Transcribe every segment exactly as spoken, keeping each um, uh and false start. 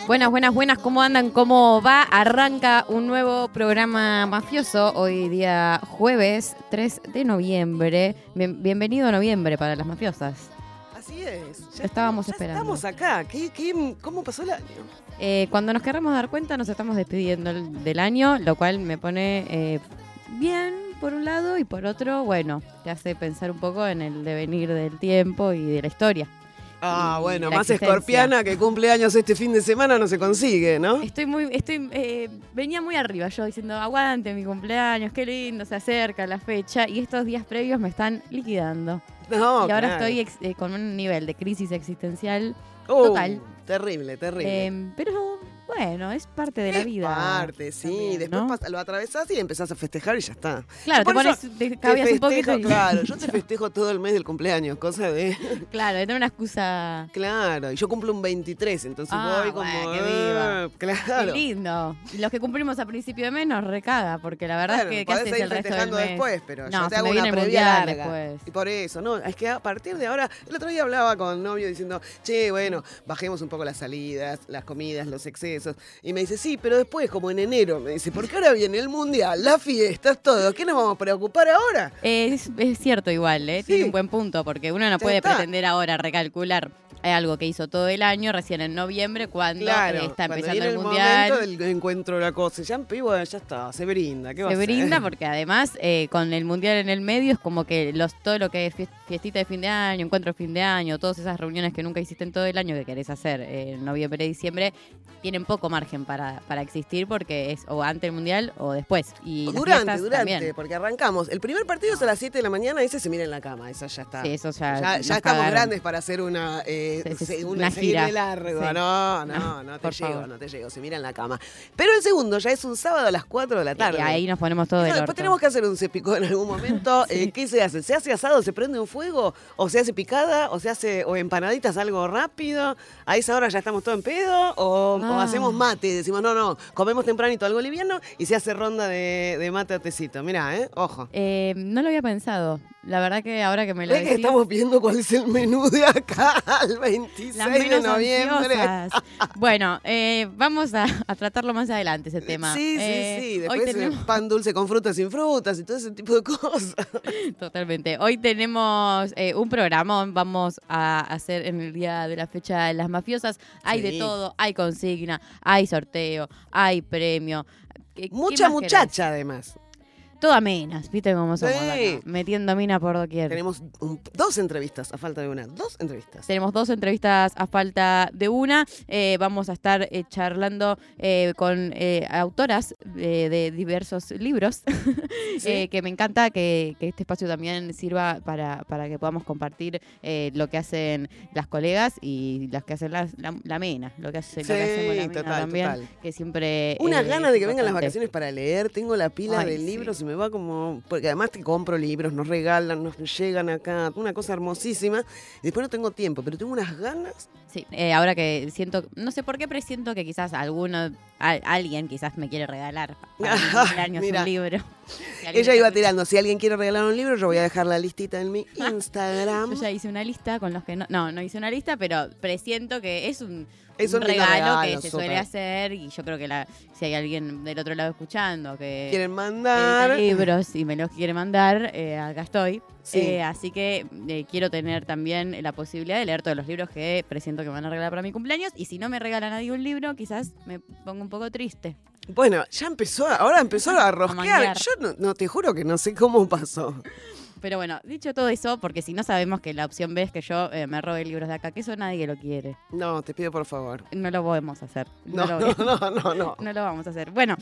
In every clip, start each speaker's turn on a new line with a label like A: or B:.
A: Buenas, buenas, buenas, ¿cómo andan? ¿Cómo va? Arranca un nuevo programa mafioso, hoy día jueves tres de noviembre. Bien, bienvenido a noviembre para las mafiosas.
B: Así es.
A: Ya estábamos
B: ya
A: esperando.
B: Estamos acá. ¿Qué, qué, ¿Cómo pasó el año?
A: Eh, cuando nos querramos dar cuenta nos estamos despidiendo del año, lo cual me pone eh, bien por un lado y por otro, bueno, te hace pensar un poco en el devenir del tiempo y de la historia.
B: Ah,
A: y
B: bueno,
A: la
B: más
A: existencia.
B: escorpiana que cumple años este fin de semana no se consigue, ¿no?
A: Estoy muy, estoy, eh, venía muy arriba yo diciendo, aguante mi cumpleaños, qué lindo, se acerca la fecha y estos días previos me están liquidando.
B: No,
A: y ahora
B: claro.
A: estoy ex- eh, con un nivel de crisis existencial
B: Uh,
A: total.
B: Terrible, terrible.
A: Eh, pero bueno, es parte de la
B: Es
A: vida.
B: parte, sí.
A: también,
B: Después
A: ¿no?
B: pasa- lo atravesás y empezás a festejar y ya está.
A: Claro,
B: Yo
A: te
B: por
A: pones,
B: eso
A: te cabias un poquito
B: festejo,
A: y
B: claro, yo te festejo todo el mes del cumpleaños, cosa de...
A: claro, de tener una excusa.
B: Claro, y yo cumplo un veintitrés, entonces
A: Ah,
B: voy como...
A: bueno, que viva.
B: ah, claro.
A: Qué lindo. Y los que cumplimos a principio de mes nos recaga, porque la verdad
B: Bueno,
A: es que ¿qué
B: podés
A: haces
B: seguir
A: el resto del
B: festejando
A: mes?
B: después, pero
A: No,
B: yo te
A: se
B: hago
A: me
B: una
A: viene el
B: previa
A: mundial
B: larga.
A: después.
B: Y por eso, no, es que a partir de ahora, el otro día hablaba con novio diciendo, che, bueno, bajemos un poco las salidas, las comidas, los excesos. Y me dice, sí, pero después, como en enero, me dice, porque ahora viene el mundial, las fiestas, todo, ¿qué nos vamos a preocupar ahora?
A: Eh, es, es cierto igual, ¿eh?
B: Sí.
A: Tiene un buen punto, porque uno no
B: Ya
A: puede
B: está.
A: pretender ahora recalcular algo que hizo todo el año recién en noviembre cuando
B: Claro,
A: eh, está
B: cuando
A: empezando
B: viene
A: el,
B: el
A: mundial.
B: momento del encuentro de la cosa, ya, y bueno, ya está, se brinda, ¿qué va
A: Se
B: a hacer?
A: brinda porque además eh, con el mundial en el medio es como que los todo lo que es fies- fiestita de fin de año, encuentro de fin de año, todas esas reuniones que nunca hiciste en todo el año que querés hacer eh, en noviembre y diciembre, tienen poco margen para, para existir porque es o antes del mundial o después. Y las
B: Durante,
A: fiestas
B: durante,
A: también.
B: porque arrancamos. El primer partido es a las siete de la mañana, ese se mira en la cama, esa ya está.
A: Sí, eso ya,
B: Ya,
A: nos
B: ya estamos
A: cagaron.
B: grandes para hacer una, eh,
A: Sí, sí,
B: se-
A: sí,
B: una,
A: una
B: seguir
A: gira.
B: de largo.
A: Sí.
B: No, no, no te
A: por
B: llego,
A: favor.
B: no te llego. Se mira en la cama. Pero el segundo ya es un sábado a las cuatro de la tarde.
A: Y ahí nos ponemos todo
B: Eso,
A: del
B: después
A: orto.
B: tenemos que hacer un cepicó en algún momento.
A: Sí.
B: Eh, ¿Qué se hace? ¿Se hace asado? ¿Se prende un fuego? ¿O se hace picada? ¿O se hace o empanaditas, algo rápido? ¿A esa hora ya estamos todo en pedo? ¿O, o
A: Ah.
B: hacemos mate? Decimos, no, no, comemos tempranito algo liviano y se hace ronda de, de mate a tecito. Mirá, ¿eh? Ojo.
A: Eh, no lo había pensado. La verdad que ahora que me lo
B: ¿Ves que
A: decís...
B: estamos viendo cuál es el menú de acá al veintiséis
A: Las
B: de
A: menos
B: noviembre?
A: ansiosas. Bueno, eh, vamos a, a tratarlo más adelante ese tema.
B: Sí, sí,
A: Eh,
B: sí.
A: Hoy
B: Después
A: tenemos,
B: eh, pan dulce con frutas sin frutas y todo ese tipo de cosas.
A: totalmente. Hoy tenemos eh, un programa. Vamos a hacer en el día de la fecha de las mafiosas. Hay
B: Sí.
A: de todo. Hay consigna, hay sorteo, hay premio. ¿Qué- qué
B: Mucha
A: más querés?
B: muchacha, además.
A: Todas menas, ¿viste cómo somos
B: Sí.
A: acá? Metiendo mina por doquier.
B: Tenemos un- dos entrevistas, a falta de una. Dos entrevistas.
A: Tenemos dos entrevistas a falta de una. Eh, vamos a estar eh, charlando eh, con eh, autoras eh, de diversos libros,
B: Sí.
A: eh, que me encanta que, que este espacio también sirva para, para que podamos compartir eh, lo que hacen las colegas y las que hacen las- la, la mena, lo que, hace, lo que
B: Sí,
A: hacemos la mina
B: total,
A: también,
B: total.
A: que siempre...
B: Unas
A: eh,
B: ganas de que
A: es
B: vengan las
A: importante.
B: vacaciones para leer. Tengo la pila
A: Ay,
B: de
A: sí.
B: libros y me va como... Porque además te compro libros, nos regalan, nos llegan acá. Una cosa hermosísima. Y después no tengo tiempo, pero tengo unas ganas.
A: Sí, eh, ahora que siento, no sé por qué presiento que quizás alguno, a- alguien quizás me quiere regalar para mi cumpleaños
B: Mira.
A: un libro. Si alguien
B: Ella
A: está
B: iba
A: escuchando.
B: tirando. Si alguien quiere regalar un libro, yo voy a dejar la listita en mi Instagram.
A: Yo ya hice una lista con los que no, no, no hice una lista, pero presiento que es un,
B: Es
A: un
B: un lindo
A: regalo,
B: regalo,
A: que se
B: súper.
A: suele hacer y yo creo que la, si hay alguien del otro lado escuchando que
B: Quieren
A: edita
B: mandar.
A: libros y me los quiere mandar, eh, acá estoy.
B: Sí.
A: Eh, así que eh, quiero tener también la posibilidad de leer todos los libros que presiento que me van a regalar para mi cumpleaños y si no me regala nadie un libro, quizás me pongo un poco triste.
B: Bueno, ya empezó, ahora empezó a rosquear.
A: manguear.
B: Yo no, no, te juro que no sé cómo pasó.
A: Pero bueno, dicho todo eso, porque si no sabemos que la opción B es que yo eh, me robe libros de acá, que eso nadie lo quiere.
B: No, te pido por favor.
A: No lo podemos hacer.
B: No,
A: lo,
B: no, no, no, no.
A: no lo vamos a hacer. Bueno,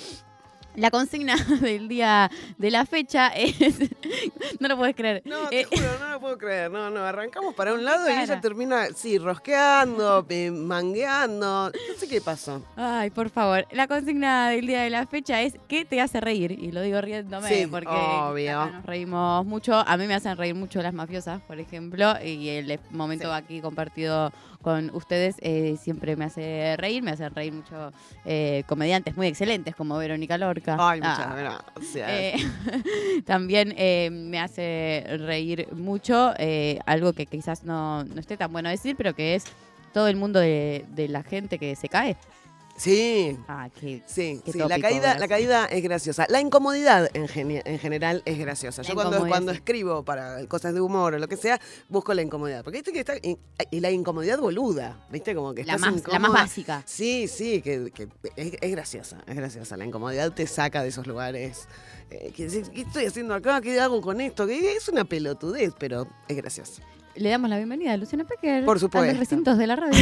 A: la consigna del día de la fecha es... no lo puedes creer.
B: No, te
A: Eh,
B: juro, no lo puedo creer. No, no, arrancamos para un lado y
A: cara.
B: ella termina, sí, rosqueando, eh, mangueando. No sé qué pasó.
A: Ay, por favor. La consigna del día de la fecha es ¿qué te hace reír? Y lo digo riéndome
B: Sí,
A: porque
B: obvio.
A: acá nos reímos mucho. A mí me hacen reír mucho las mafiosas, por ejemplo, y el momento
B: Sí.
A: aquí compartido con ustedes eh, siempre me hace reír. Me hacen reír mucho eh, comediantes muy excelentes como Verónica Lorca.
B: Ay, muchas
A: Ah,
B: gracias.
A: Eh, también eh, me hace reír mucho eh, algo que quizás no, no esté tan bueno decir, pero que es todo el mundo de, de la gente que se cae.
B: Sí.
A: Ah, qué,
B: Sí,
A: qué
B: sí,
A: tópico,
B: la caída,
A: gracias.
B: la caída es graciosa. La incomodidad en, geni- en general es graciosa.
A: La
B: Yo cuando,
A: incomodidad,
B: cuando
A: sí.
B: escribo para cosas de humor o lo que sea, busco la incomodidad. Porque viste que está. Y, y la incomodidad boluda, ¿viste? Como que
A: La
B: estás
A: más, la más
B: incómoda.
A: básica.
B: Sí, sí, que, que es, es graciosa, es graciosa. La incomodidad te saca de esos lugares. Eh, que decís, ¿qué estoy haciendo acá? ¿Qué hago con esto? Que es una pelotudez, pero es gracioso.
A: Le damos la bienvenida a Luciana Pecker.
B: Por supuesto.
A: A los recintos de la radio.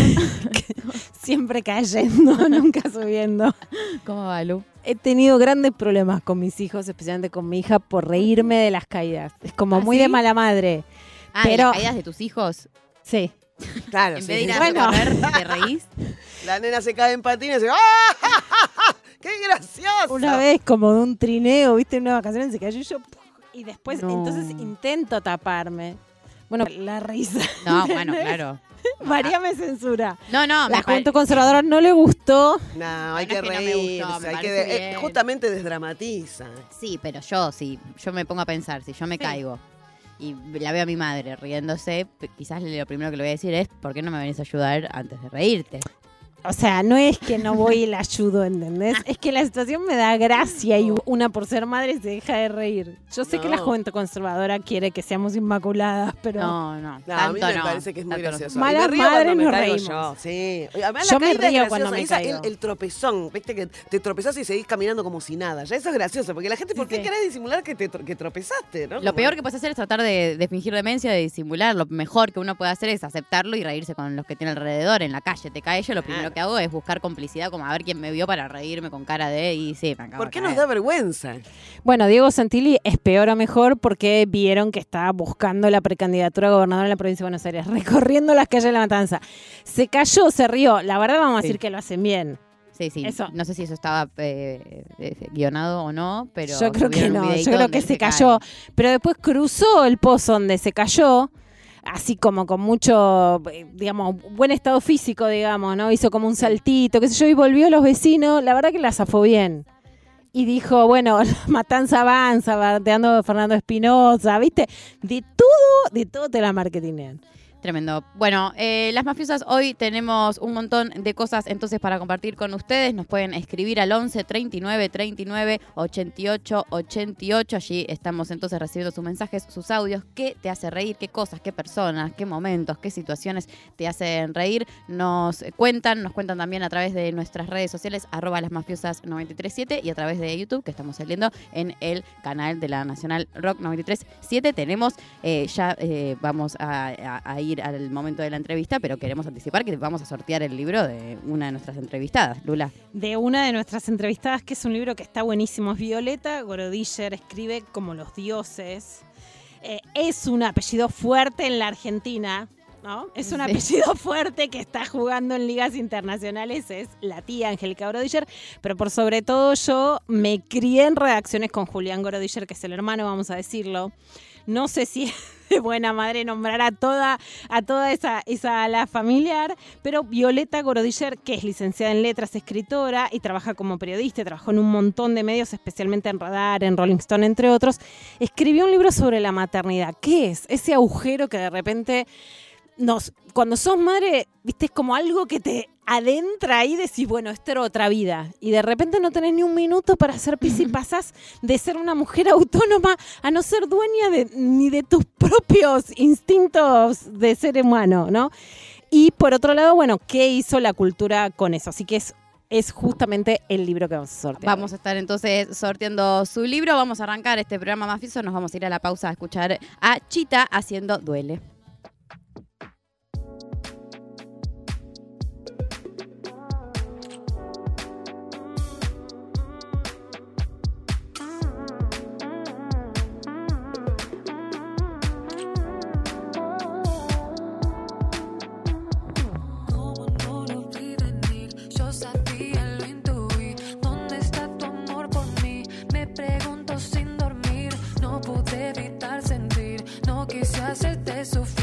C: Siempre cayendo, nunca subiendo.
A: ¿Cómo va, Lu?
C: He tenido grandes problemas con mis hijos, especialmente con mi hija, por reírme de las caídas. Es como
A: ¿Ah,
C: muy
A: sí?
C: de mala madre.
A: Ah,
C: Pero-
A: ¿y las caídas de tus hijos?
C: Sí.
B: Claro,
A: En
B: sí.
A: vez de ir a
C: Bueno.
A: correr, ¿te reís?
B: La nena se cae en patines y dice, ¡ah! ¡Qué gracioso!
C: Una vez como de un trineo, viste, en una vacación se cayó y yo... ¡puf! Y después,
A: No.
C: entonces intento taparme. Bueno, la risa.
A: No, bueno, claro.
C: María me censura.
A: No, no,
C: La
A: me pare-
C: Juventud Conservadora no le gustó.
B: No, hay
A: Bueno,
B: que
A: es que no me
B: reírse,
A: gustó, me
B: hay que
A: parece
B: de- eh,
A: bien.
B: justamente desdramatiza.
A: Sí, pero yo, sí, yo me pongo a pensar, si yo me
C: Sí.
A: caigo y la veo a mi madre riéndose, p- quizás lo primero que le voy a decir es, ¿por qué no me venís a ayudar antes de reírte?
C: O sea, no es que no voy y la ayudo, ¿entendés? Es que la situación me da gracia y una por ser madre se deja de reír. Yo sé que la
B: No.
C: Juventud Conservadora quiere que seamos inmaculadas, pero...
A: No, no,
B: No,
A: tanto
B: a mí me
A: no,
B: parece que es muy
A: tanto no.
B: gracioso. Y
C: Malas
B: me río
C: madres
B: cuando me
C: nos
B: caigo
C: reímos.
B: yo, sí. Además,
C: Yo
B: la
C: me
B: caída es
C: río
B: graciosa.
C: cuando me
B: Esa-
C: caigo.
B: el, el tropezón, viste que te tropezás y seguís caminando como si nada. Ya eso es gracioso, porque la gente, ¿por
C: Sí,
B: qué
C: sí.
B: querés disimular que, te, tro- que tropezaste? ¿no?
A: Lo
B: Como-
A: peor que puedes hacer es tratar de, de fingir demencia, de disimular. Lo mejor que uno puede hacer es aceptarlo y reírse con los que tiene alrededor. En la calle te cae yo, lo primero
B: Claro.
A: que hago es buscar complicidad, como a ver quién me vio para reírme con cara de... Y sí, me acabo
B: ¿Por
A: de
B: qué
A: caer.
B: nos da vergüenza?
C: Bueno, Diego Santilli es peor o mejor porque vieron que estaba buscando la precandidatura a gobernador en la provincia de Buenos Aires, recorriendo las calles de La Matanza. Se cayó, se rió. La verdad vamos a
B: Sí.
C: decir que lo hacen bien.
A: Sí, sí.
C: Eso.
A: No sé si eso estaba eh, eh, guionado o no, pero
C: Yo creo que
A: subieron un
C: no, yo
A: videíto
C: creo
A: donde
C: que
A: él
C: se
A: cae.
C: cayó. Pero después cruzó el pozo donde se cayó, así como con mucho, eh, digamos, buen estado físico, digamos, ¿no? Hizo como un saltito, qué sé yo, y volvió a los vecinos. La verdad que la zafó bien. Y dijo, bueno, la matanza avanza, bardeando a Fernando Espinosa, ¿viste? De todo, de todo te la marketinean.
A: Tremendo. Bueno, eh, las mafiosas, hoy tenemos un montón de cosas entonces para compartir con ustedes. Nos pueden escribir al once, treinta y nueve, treinta y nueve, ochenta y ocho, ochenta y ocho. Allí estamos entonces recibiendo sus mensajes, sus audios. ¿Qué te hace reír? ¿Qué cosas, qué personas, qué momentos, qué situaciones te hacen reír? Nos cuentan, nos cuentan también a través de nuestras redes sociales, arroba las mafiosas noventa y tres siete, y a través de YouTube, que estamos saliendo en el canal de la Nacional Rock noventa y tres siete. Tenemos, eh, ya eh, vamos a, a- a ir al momento de la entrevista, pero queremos anticipar que vamos a sortear el libro de una de nuestras entrevistadas, Lula.
C: De una de nuestras entrevistadas, que es un libro que está buenísimo, es Violeta Gorodiller, escribe como los dioses. Eh, es un apellido fuerte en la Argentina, ¿no? Es un
A: Sí.
C: apellido fuerte que está jugando en ligas internacionales, es la tía Angélica Gorodiller, pero por sobre todo yo me crié en redacciones con Julián Gorodiller, que es el hermano, vamos a decirlo. No sé si es de buena madre nombrar a toda, a toda esa, esa ala familiar, pero Violeta Gorodiller, que es licenciada en letras, escritora y trabaja como periodista, trabajó en un montón de medios, especialmente en Radar, en Rolling Stone, entre otros, escribió un libro sobre la maternidad. ¿Qué es? Ese agujero que de repente nos, cuando sos madre, viste, es como algo que te adentra ahí y decís, bueno, esta era otra vida. Y de repente no tenés ni un minuto para hacer pis y pasás de ser una mujer autónoma a no ser dueña de, ni de tus propios instintos de ser humano, ¿no? Y por otro lado, bueno, ¿qué hizo la cultura con eso? Así que es, es justamente el libro que vamos a sortear.
A: Vamos a estar entonces sorteando su libro. Vamos a arrancar este programa mafioso. Nos vamos a ir a la pausa a escuchar a Chita haciendo Duele.
D: Como no lo vi venir, yo sabía, lo intuí. ¿Dónde está tu amor por mí? Me pregunto sin dormir. No pude evitar sentir, no quise hacerte sufrir.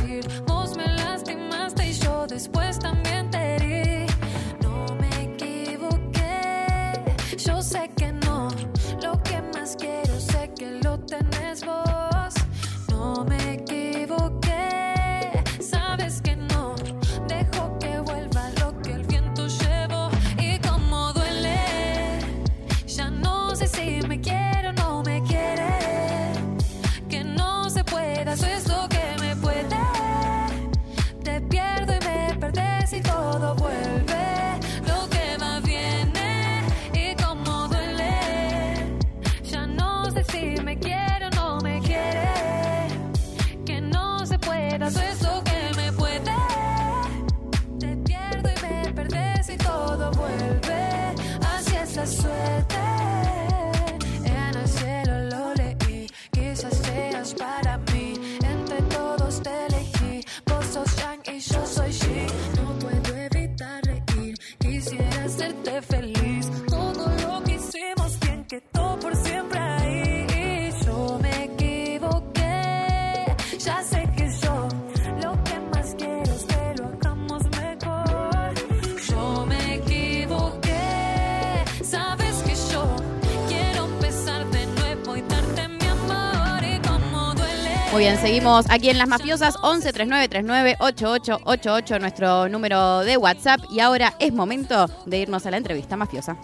A: Muy bien, seguimos aquí en Las Mafiosas, once treinta y nueve treinta y nueve ochenta y ocho ochenta y ocho, nuestro número de WhatsApp. Y ahora es momento de irnos a la entrevista mafiosa.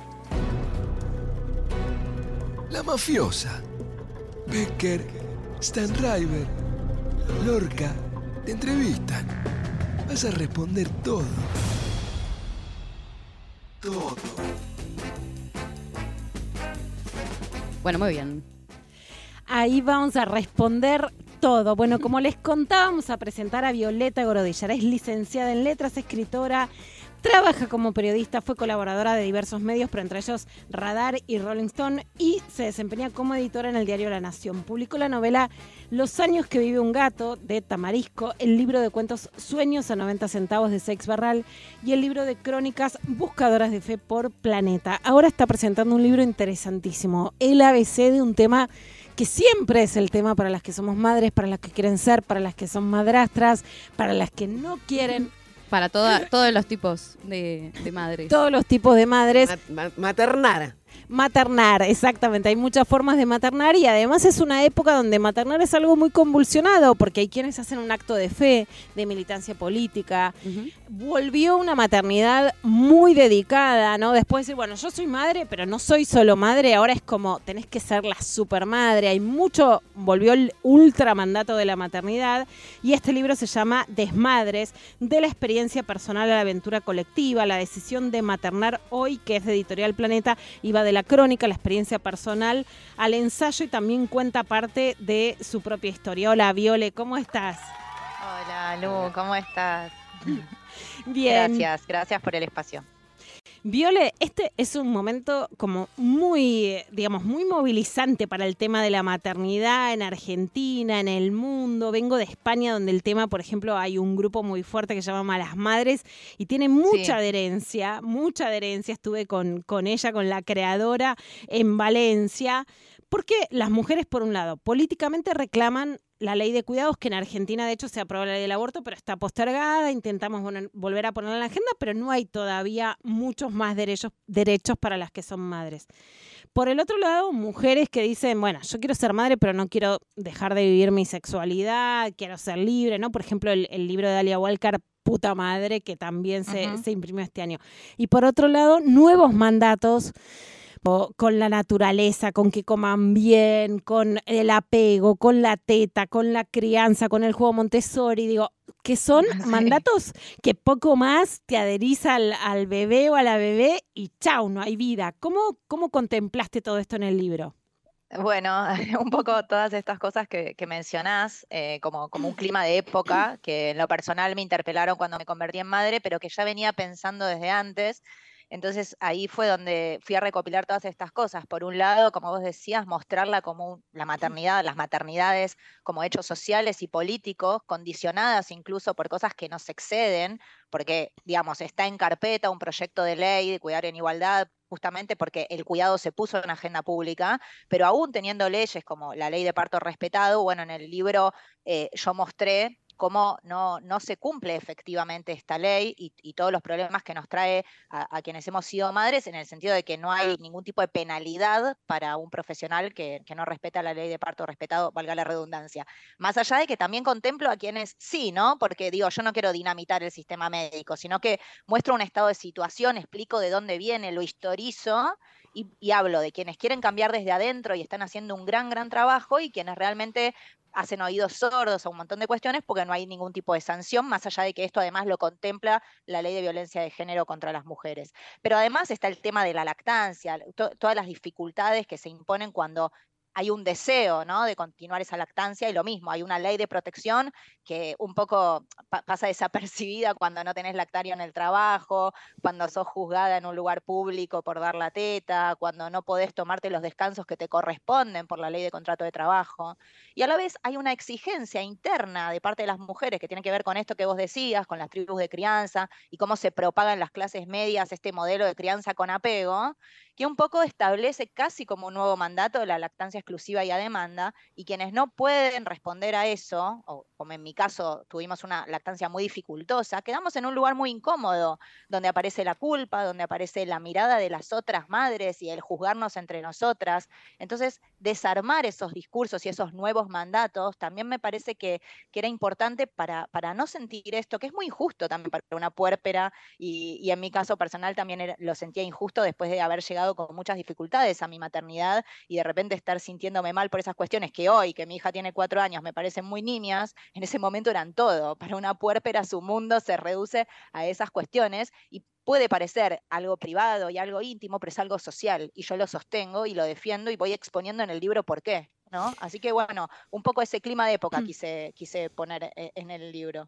E: La Mafiosa. Becker, Stanriver, Lorca, te entrevistan. Vas a responder todo. Todo.
A: Bueno, muy bien.
C: Ahí vamos a responder todo. Bueno, como les contábamos, a presentar a Violeta Gorodillar. Es licenciada en letras, escritora, trabaja como periodista, fue colaboradora de diversos medios, pero entre ellos Radar y Rolling Stone, y se desempeña como editora en el diario La Nación. Publicó la novela Los años que vive un gato, de Tamarisco, el libro de cuentos Sueños a noventa centavos, de Seix Barral, y el libro de crónicas Buscadoras de Fe, por Planeta. Ahora está presentando un libro interesantísimo, El A B C de un tema que siempre es el tema para las que somos madres, para las que quieren ser, para las que son madrastras, para las que no quieren.
A: Para toda, todos los tipos de, de madres.
C: Todos los tipos de madres.
B: Ma- ma- maternar.
C: Maternar, exactamente. Hay muchas formas de maternar y además es una época donde maternar es algo muy convulsionado porque hay quienes hacen un acto de fe, de militancia política.
A: Uh-huh.
C: Volvió una maternidad muy dedicada, ¿no? Después de decir, bueno, yo soy madre, pero no soy solo madre, ahora es como tenés que ser la supermadre. Hay mucho, volvió el ultramandato de la maternidad y este libro se llama Desmadres, de la experiencia personal a la aventura colectiva, la decisión de maternar hoy, que es de Editorial Planeta, y va de la crónica, la experiencia personal, al ensayo, y también cuenta parte de su propia historia. Hola, Viole, ¿cómo estás?
F: Hola, Lu, ¿cómo estás?
C: Bien.
F: Gracias, gracias por el espacio.
C: Viole, este es un momento como muy, digamos, muy movilizante para el tema de la maternidad en Argentina, en el mundo. Vengo de España, donde el tema, por ejemplo, hay un grupo muy fuerte que se llama Malas Madres y tiene mucha
F: Sí.
C: adherencia, mucha adherencia. Estuve con, con ella, con la creadora, en Valencia. Porque las mujeres, por un lado, políticamente reclaman la ley de cuidados, que en Argentina, de hecho, se aprobó la ley del aborto, pero está postergada. Intentamos poner- volver a ponerla en la agenda, pero no hay todavía muchos más derechos, derechos para las que son madres. Por el otro lado, mujeres que dicen, bueno, yo quiero ser madre, pero no quiero dejar de vivir mi sexualidad, quiero ser libre, ¿no? Por ejemplo, el, el libro de Dalia Walker, Puta Madre, que también se,
F: Ujú.
C: se imprimió este año. Y por otro lado, nuevos mandatos o con la naturaleza, con que coman bien, con el apego, con la teta, con la crianza, con el juego Montessori, digo, que son
F: Sí.
C: mandatos que poco más te adherís al, al bebé o a la bebé y chau, no hay vida. ¿Cómo, cómo contemplaste todo esto en el libro?
F: Bueno, un poco todas estas cosas que, que mencionás, eh, como, como un clima de época, que en lo personal me interpelaron cuando me convertí en madre, pero que ya venía pensando desde antes. Entonces ahí fue donde fui a recopilar todas estas cosas. Por un lado, como vos decías, mostrarla como un- la maternidad, las maternidades como hechos sociales y políticos, condicionadas incluso por cosas que nos exceden, porque, digamos, está en carpeta un proyecto de ley de cuidar en igualdad, justamente porque el cuidado se puso en agenda pública, pero aún teniendo leyes como la ley de parto respetado, bueno, en el libro eh, yo mostré cómo no, no se cumple efectivamente esta ley y, y todos los problemas que nos trae a, a quienes hemos sido madres, en el sentido de que no hay ningún tipo de penalidad para un profesional que, que no respeta la ley de parto respetado, valga la redundancia. Más allá de que también contemplo a quienes sí, ¿no? Porque digo, yo no quiero dinamitar el sistema médico, sino que muestro un estado de situación, explico de dónde viene, lo historizo y, y hablo de quienes quieren cambiar desde adentro y están haciendo un gran, gran trabajo, y quienes realmente hacen oídos sordos a un montón de cuestiones porque no hay ningún tipo de sanción, más allá de que esto además lo contempla la ley de violencia de género contra las mujeres. Pero además está el tema de la lactancia, to- todas las dificultades que se imponen cuando hay un deseo, ¿no?, de continuar esa lactancia, y lo mismo, hay una ley de protección que un poco pa- pasa desapercibida cuando no tenés lactario en el trabajo, cuando sos juzgada en un lugar público por dar la teta, cuando no podés tomarte los descansos que te corresponden por la ley de contrato de trabajo. Y a la vez hay una exigencia interna de parte de las mujeres que tiene que ver con esto que vos decías, con las tribus de crianza y cómo se propaga en las clases medias este modelo de crianza con apego, que un poco establece casi como un nuevo mandato la lactancia exclusiva y a demanda, y quienes no pueden responder a eso, o como en mi caso tuvimos una lactancia muy dificultosa, quedamos en un lugar muy incómodo, donde aparece la culpa, donde aparece la mirada de las otras madres y el juzgarnos entre nosotras. Entonces, desarmar esos discursos y esos nuevos mandatos, también me parece que, que era importante para, para no sentir esto, que es muy injusto también para una puérpera, y, y en mi caso personal también era, lo sentía injusto después de haber llegado con muchas dificultades a mi maternidad y de repente estar sintiéndome mal por esas cuestiones que hoy, que mi hija tiene cuatro años, me parecen muy niñas, en ese momento eran todo. Para una puérpera su mundo se reduce a esas cuestiones y puede parecer algo privado y algo íntimo, pero es algo social y yo lo sostengo y lo defiendo y voy exponiendo en el libro por qué, ¿no? Así que bueno, un poco ese clima de época quise, quise poner en el libro.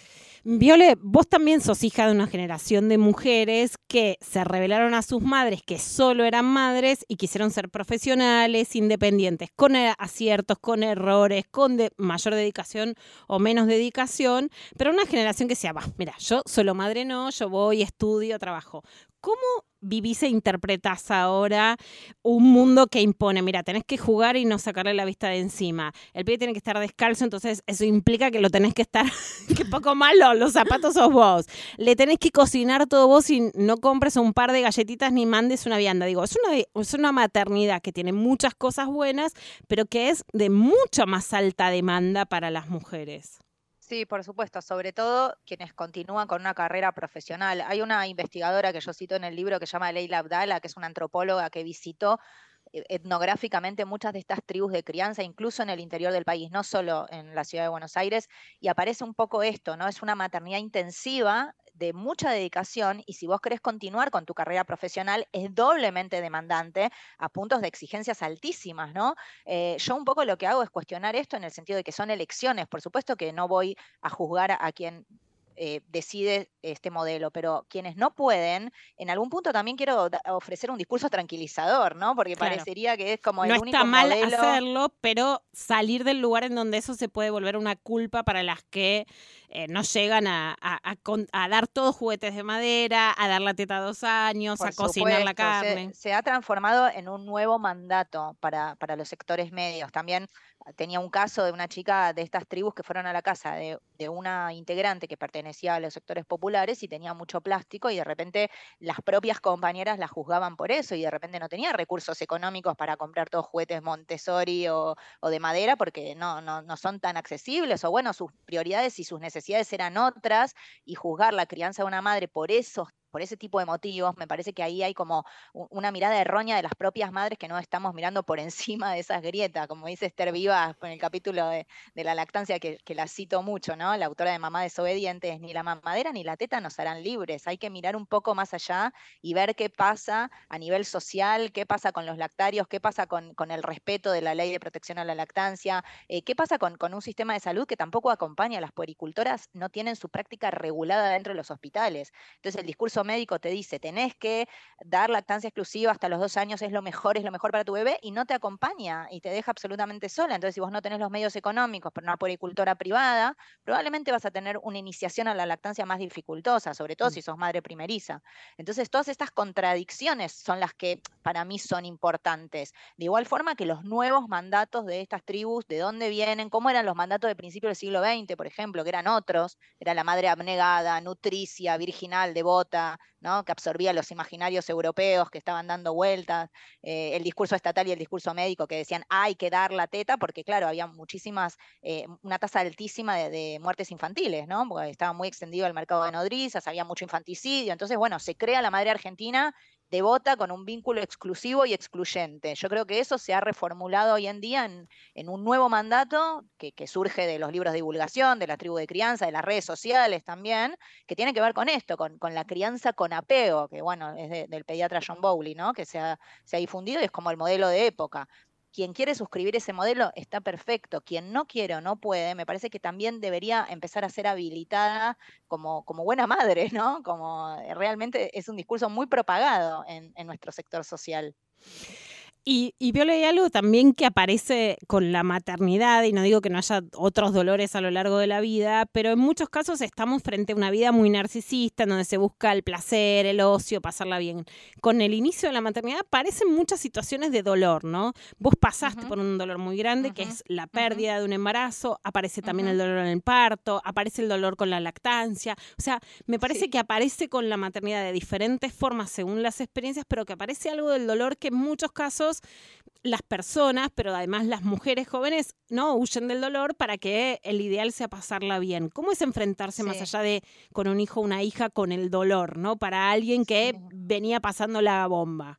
C: Viole, vos también sos hija de una generación de mujeres que se revelaron a sus madres que solo eran madres y quisieron ser profesionales, independientes, con aciertos, con errores, con de mayor dedicación o menos dedicación, pero una generación que decía, va, mira, yo solo madre no, yo voy, estudio, trabajo. ¿Cómo vivís e interpretás ahora un mundo que impone? Mira, tenés que jugar y no sacarle la vista de encima. El pibe tiene que estar descalzo, entonces eso implica que lo tenés que estar, que poco malo, los zapatos sos vos. Le tenés que cocinar todo vos y no compres un par de galletitas ni mandes una vianda. Digo, es una, es una maternidad que tiene muchas cosas buenas, pero que es de mucha más alta demanda para las mujeres.
F: Sí, por supuesto, sobre todo quienes continúan con una carrera profesional. Hay una investigadora que yo cito en el libro que se llama Leila Abdala, que es una antropóloga que visitó etnográficamente muchas de estas tribus de crianza, incluso en el interior del país, no solo en la ciudad de Buenos Aires, y aparece un poco esto, ¿no? Es una maternidad intensiva, de mucha dedicación, y si vos querés continuar con tu carrera profesional, es doblemente demandante a puntos de exigencias altísimas, ¿no? Eh, yo un poco lo que hago es cuestionar esto en el sentido de que son elecciones. Por supuesto que no voy a juzgar a, a quien Eh, decide este modelo, pero quienes no pueden, en algún punto también quiero da- ofrecer un discurso tranquilizador, ¿no? Porque
C: Claro.
F: parecería que es como el
C: No
F: único
C: está mal
F: modelo.
C: hacerlo, pero salir del lugar en donde eso se puede volver una culpa para las que eh, no llegan a, a, a con- a dar todos juguetes de madera, a dar la teta a dos años,
F: Por
C: a cocinar la
F: supuesto,
C: carne.
F: se, se ha transformado en un nuevo mandato para, para los sectores medios. También tenía un caso de una chica de estas tribus que fueron a la casa de, de una integrante que pertenecía a los sectores populares y tenía mucho plástico, y de repente las propias compañeras la juzgaban por eso, y de repente no tenía recursos económicos para comprar todos juguetes Montessori o, o de madera porque no, no, no son tan accesibles, o bueno, sus prioridades y sus necesidades eran otras, y juzgar la crianza de una madre por esos por ese tipo de motivos, me parece que ahí hay como u- una mirada errónea de las propias madres, que no estamos mirando por encima de esas grietas, como dice Esther Vivas en el capítulo de, de la lactancia, que, que la cito mucho, ¿no? La autora de Mamá Desobediente, es ni la mamadera ni la teta nos harán libres. Hay que mirar un poco más allá y ver qué pasa a nivel social, qué pasa con los lactarios, qué pasa con, con el respeto de la ley de protección a la lactancia, eh, qué pasa con, con un sistema de salud que tampoco acompaña a las puericultoras, no tienen su práctica regulada dentro de los hospitales. Entonces el discurso médico te dice, tenés que dar lactancia exclusiva hasta los dos años, es lo mejor, es lo mejor para tu bebé, y no te acompaña y te deja absolutamente sola. Entonces, si vos no tenés los medios económicos para una puericultora privada, probablemente vas a tener una iniciación a la lactancia más dificultosa, sobre todo si sos madre primeriza. Entonces, todas estas contradicciones son las que para mí son importantes. De igual forma que los nuevos mandatos de estas tribus, de dónde vienen, cómo eran los mandatos de principios del siglo veinte, por ejemplo, que eran otros, era la madre abnegada, nutricia, virginal, devota, ¿no? Que absorbía los imaginarios europeos que estaban dando vueltas, eh, el discurso estatal y el discurso médico que decían hay que dar la teta, porque claro, había muchísimas, eh, una tasa altísima de, de muertes infantiles, ¿no? Porque estaba muy extendido el mercado de nodrizas, había mucho infanticidio. Entonces, bueno, se crea la madre argentina devota con un vínculo exclusivo y excluyente. Yo creo que eso se ha reformulado hoy en día en, en un nuevo mandato que, que surge de los libros de divulgación, de la tribu de crianza, de las redes sociales también, que tiene que ver con esto, con, con la crianza con apego, que bueno, es de, del pediatra John Bowley, ¿no? Que se ha, se ha difundido y es como el modelo de época. Quien quiere suscribir ese modelo está perfecto. Quien no quiere o no puede, me parece que también debería empezar a ser habilitada como, como buena madre, ¿no? Como realmente es un discurso muy propagado en, en nuestro sector social.
C: Y, y Viola, hay algo también que aparece con la maternidad, y no digo que no haya otros dolores a lo largo de la vida, pero en muchos casos estamos frente a una vida muy narcisista, en donde se busca el placer, el ocio, pasarla bien. Con el inicio de la maternidad aparecen muchas situaciones de dolor, ¿no? Vos pasaste
F: Ujú.
C: por un dolor muy grande,
F: Ujú.
C: que es la pérdida de un embarazo, aparece también
F: Ujú.
C: el dolor en el parto, aparece el dolor con la lactancia. O sea, me parece
F: Sí.
C: que aparece con la maternidad de diferentes formas según las experiencias, pero que aparece algo del dolor que en muchos casos nosotros, las personas, pero además las mujeres jóvenes, no huyen del dolor para que el ideal sea pasarla bien. ¿Cómo es enfrentarse
F: Sí.
C: más allá de con un hijo o una hija con el dolor, ¿no? Para alguien que
F: Sí.
C: venía pasando la bomba.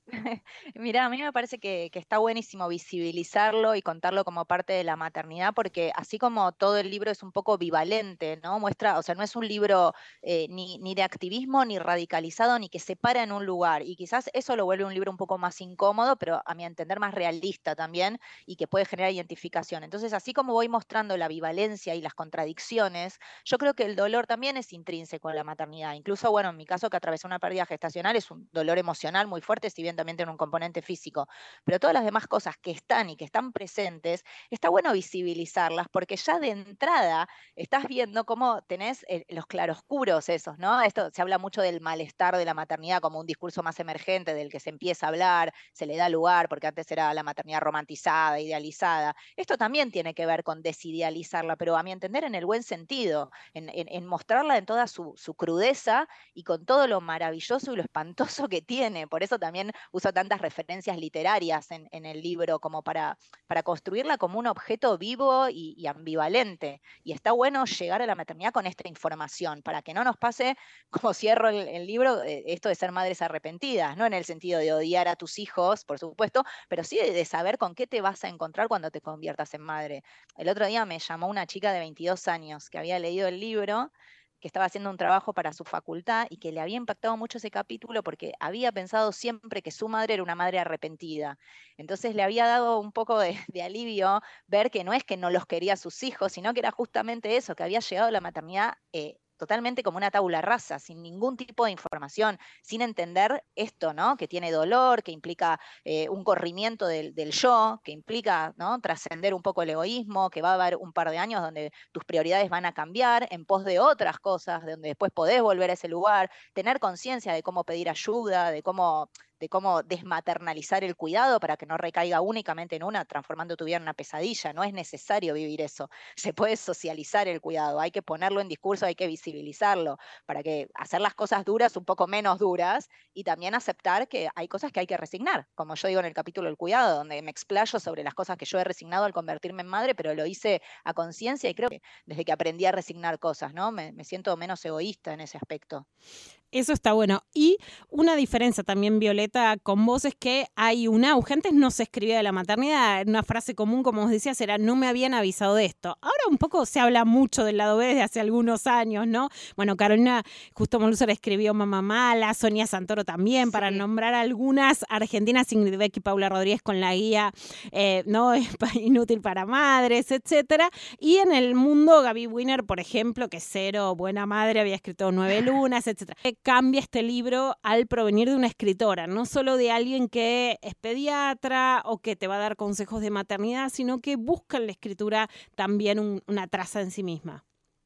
F: Mira, a mí me parece que, que está buenísimo visibilizarlo y contarlo como parte de la maternidad, porque así como todo el libro es un poco bivalente, ¿no? Muestra, o sea, no es un libro eh, ni, ni de activismo, ni radicalizado, ni que se para en un lugar. Y quizás eso lo vuelve un libro un poco más incómodo, pero a mi entender más realista también, y que puede generar identificación. Entonces, así como voy mostrando la bivalencia y las contradicciones, yo creo que el dolor también es intrínseco en la maternidad. Incluso, bueno, en mi caso que atravesé una pérdida gestacional es un dolor emocional muy fuerte, si bien también tiene un componente físico, pero todas las demás cosas que están y que están presentes, está bueno visibilizarlas porque ya de entrada estás viendo cómo tenés eh, los claroscuros esos, ¿no? Esto se habla mucho del malestar de la maternidad como un discurso más emergente del que se empieza a hablar, se le da lugar porque antes era la maternidad romantizada, idealizada. Esto también tiene que ver con desidealizarla, pero a mi entender en el buen sentido, en, en- en mostrarla en toda su, su crudeza y con todo lo maravilloso y lo espantoso que tiene. Por eso también uso tantas referencias literarias en, en el libro como para, para construirla como un objeto vivo y, y ambivalente. Y está bueno llegar a la maternidad con esta información para que no nos pase, como cierro el, el libro, eh, esto de ser madres arrepentidas, no en el sentido de odiar a tus hijos, por supuesto, pero sí de, de saber con qué te vas a encontrar cuando te conviertas en madre. El otro día me llamó una chica de veintidós años que había leído el libro, que estaba haciendo un trabajo para su facultad y que le había impactado mucho ese capítulo porque había pensado siempre que su madre era una madre arrepentida. Entonces le había dado un poco de, de alivio ver que no es que no los quería a sus hijos, sino que era justamente eso, que había llegado a la maternidad eh, totalmente como una tabula rasa, sin ningún tipo de información, sin entender esto, ¿no? Que tiene dolor, que implica eh, un corrimiento del, del yo, que implica, ¿no? Trascender un poco el egoísmo, que va a haber un par de años donde tus prioridades van a cambiar en pos de otras cosas, de donde después podés volver a ese lugar, tener conciencia de cómo pedir ayuda, de cómo, de cómo desmaternalizar el cuidado para que no recaiga únicamente en una, transformando tu vida en una pesadilla. No es necesario vivir eso. Se puede socializar el cuidado, hay que ponerlo en discurso, hay que visibilizarlo, para que hacer las cosas duras un poco menos duras y también aceptar que hay cosas que hay que resignar, como yo digo en el capítulo del cuidado, donde me explayo sobre las cosas que yo he resignado al convertirme en madre, pero lo hice a conciencia y creo que desde que aprendí a resignar cosas, ¿no? Me, me siento menos egoísta en ese aspecto.
C: Eso está bueno. Y una diferencia también, Violeta, con vos es que hay un auge. Antes no se escribía de la maternidad. Una frase común, como vos decías, era no me habían avisado de esto. Ahora un poco se habla mucho del lado B desde hace algunos años, ¿no? Bueno, Carolina Justo Molúzar escribió Mamá Mala, Sonia Santoro también, para
F: Sí.
C: nombrar algunas argentinas, Ingrid Beck y Paula Rodríguez con la guía eh, no Inútil para Madres, etcétera. Y en el mundo, Gaby Wiener, por ejemplo, que es cero buena madre, había escrito Nueve Lunas, etcétera. Cambia este libro al provenir de una escritora, no solo de alguien que es pediatra o que te va a dar consejos de maternidad, sino que busca en la escritura también un- una traza en sí misma.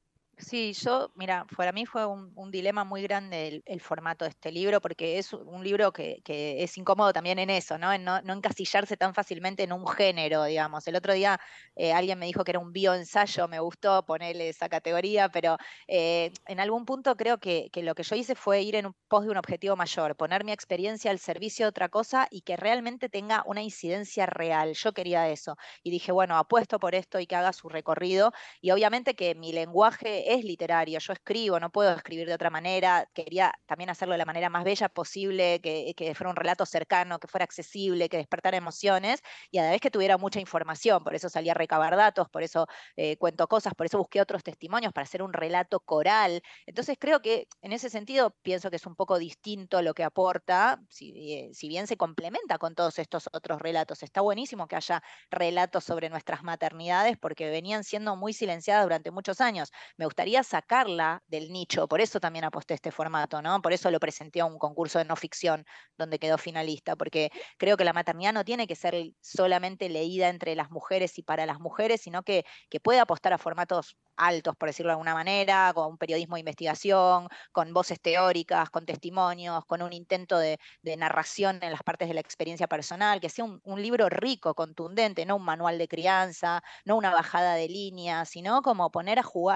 F: Sí, yo, mira, para mí fue un, un dilema muy grande el, el formato de este libro, porque es un libro que, que es incómodo también en eso, ¿no? En no, no encasillarse tan fácilmente en un género, digamos. El otro día eh, alguien me dijo que era un bioensayo, me gustó ponerle esa categoría, pero eh, en algún punto creo que, que lo que yo hice fue ir en un pos de un objetivo mayor, poner mi experiencia al servicio de otra cosa y que realmente tenga una incidencia real. Yo quería eso. Y dije, bueno, apuesto por esto y que haga su recorrido. Y obviamente que mi lenguaje es literario, yo escribo, no puedo escribir de otra manera, quería también hacerlo de la manera más bella posible, que, que fuera un relato cercano, que fuera accesible, que despertara emociones y a la vez que tuviera mucha información, por eso salí a recabar datos, por eso eh, cuento cosas, por eso busqué otros testimonios para hacer un relato coral. Entonces creo que en ese sentido pienso que es un poco distinto lo que aporta, si, eh, si bien se complementa con todos estos otros relatos. Está buenísimo que haya relatos sobre nuestras maternidades porque venían siendo muy silenciadas durante muchos años. Me gustaría sacarla del nicho, por eso también aposté este formato, ¿no? Por eso lo presenté a un concurso de no ficción donde quedó finalista, porque creo que la maternidad no tiene que ser solamente leída entre las mujeres y para las mujeres, sino que, que puede apostar a formatos altos, por decirlo de alguna manera, con un periodismo de investigación, con voces teóricas, con testimonios, con un intento de, de narración en las partes de la experiencia personal, que sea un, un libro rico, contundente, no un manual de crianza, no una bajada de línea, sino como poner a jugar las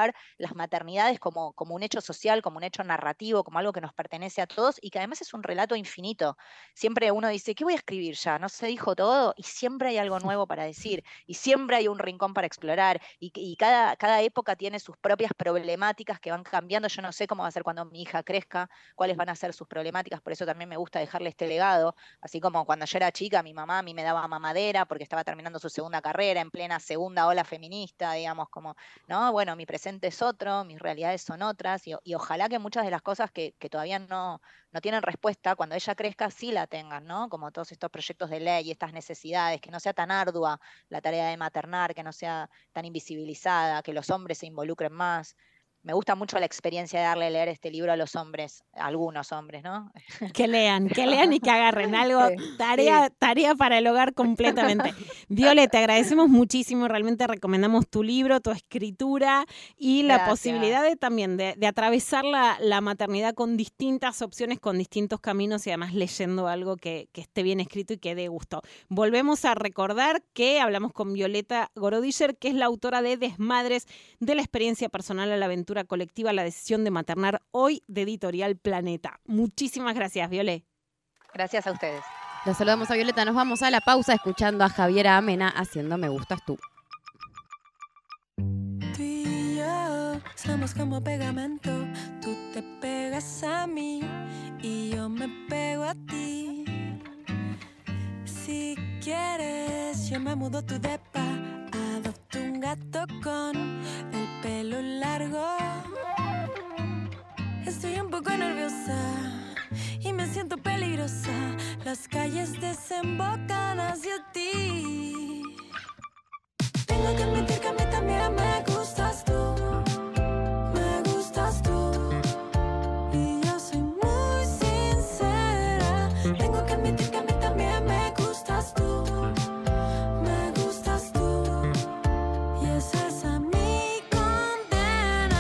F: las maternidades como, como un hecho social, como un hecho narrativo, como algo que nos pertenece a todos y que además es un relato infinito. Siempre uno dice, ¿qué voy a escribir ya? ¿No se dijo todo? Y siempre hay algo nuevo para decir, y siempre hay un rincón para explorar, y, y cada, cada época tiene sus propias problemáticas que van cambiando. Yo no sé cómo va a ser cuando mi hija crezca, cuáles van a ser sus problemáticas, por eso también me gusta dejarle este legado, así como cuando yo era chica, mi mamá a mí me daba mamadera porque estaba terminando su segunda carrera, en plena segunda ola feminista, digamos, como, ¿no? Bueno, mi presente es otro, mis realidades son otras, y, y ojalá que muchas de las cosas que, que todavía no, no tienen respuesta, cuando ella crezca sí la tengan, ¿no? Como todos estos proyectos de ley, estas necesidades, que no sea tan ardua la tarea de maternar, que no sea tan invisibilizada, que los hombres se involucren más. Me gusta mucho la experiencia de darle a leer este libro a los hombres, a algunos hombres, ¿no?
C: Que lean, que lean y que agarren algo,
F: Sí,
C: tarea,
F: sí.
C: tarea para el hogar completamente. Viole, te agradecemos muchísimo, realmente recomendamos tu libro, tu escritura y la
F: Gracias.
C: posibilidad de también de, de atravesar la, la maternidad con distintas opciones, con distintos caminos y además leyendo algo que, que esté bien escrito y que dé gusto. Volvemos a recordar que hablamos con Violeta Gorodischer, que es la autora de Desmadres, de la experiencia personal a la aventura colectiva, la decisión de maternar, hoy de Editorial Planeta. Muchísimas gracias, Viole.
F: Gracias a ustedes.
A: Los saludamos a Violeta, nos vamos a la pausa escuchando a Javiera Amena haciendo Me Gustas Tú.
D: Tú y yo somos como pegamento. Tú te pegas a mí y yo me pego a ti. Si quieres, yo me mudo tu depa. Adopto un gato con el pelo largo. Estoy un poco nerviosa y me siento peligrosa. Las calles desembocan hacia ti. Tengo que admitir que a mí también me gustas tú. Me gustas tú. Y yo soy muy sincera. Tengo que admitir que a mí también me gustas tú. Me gustas tú. Y esa es a mi condena.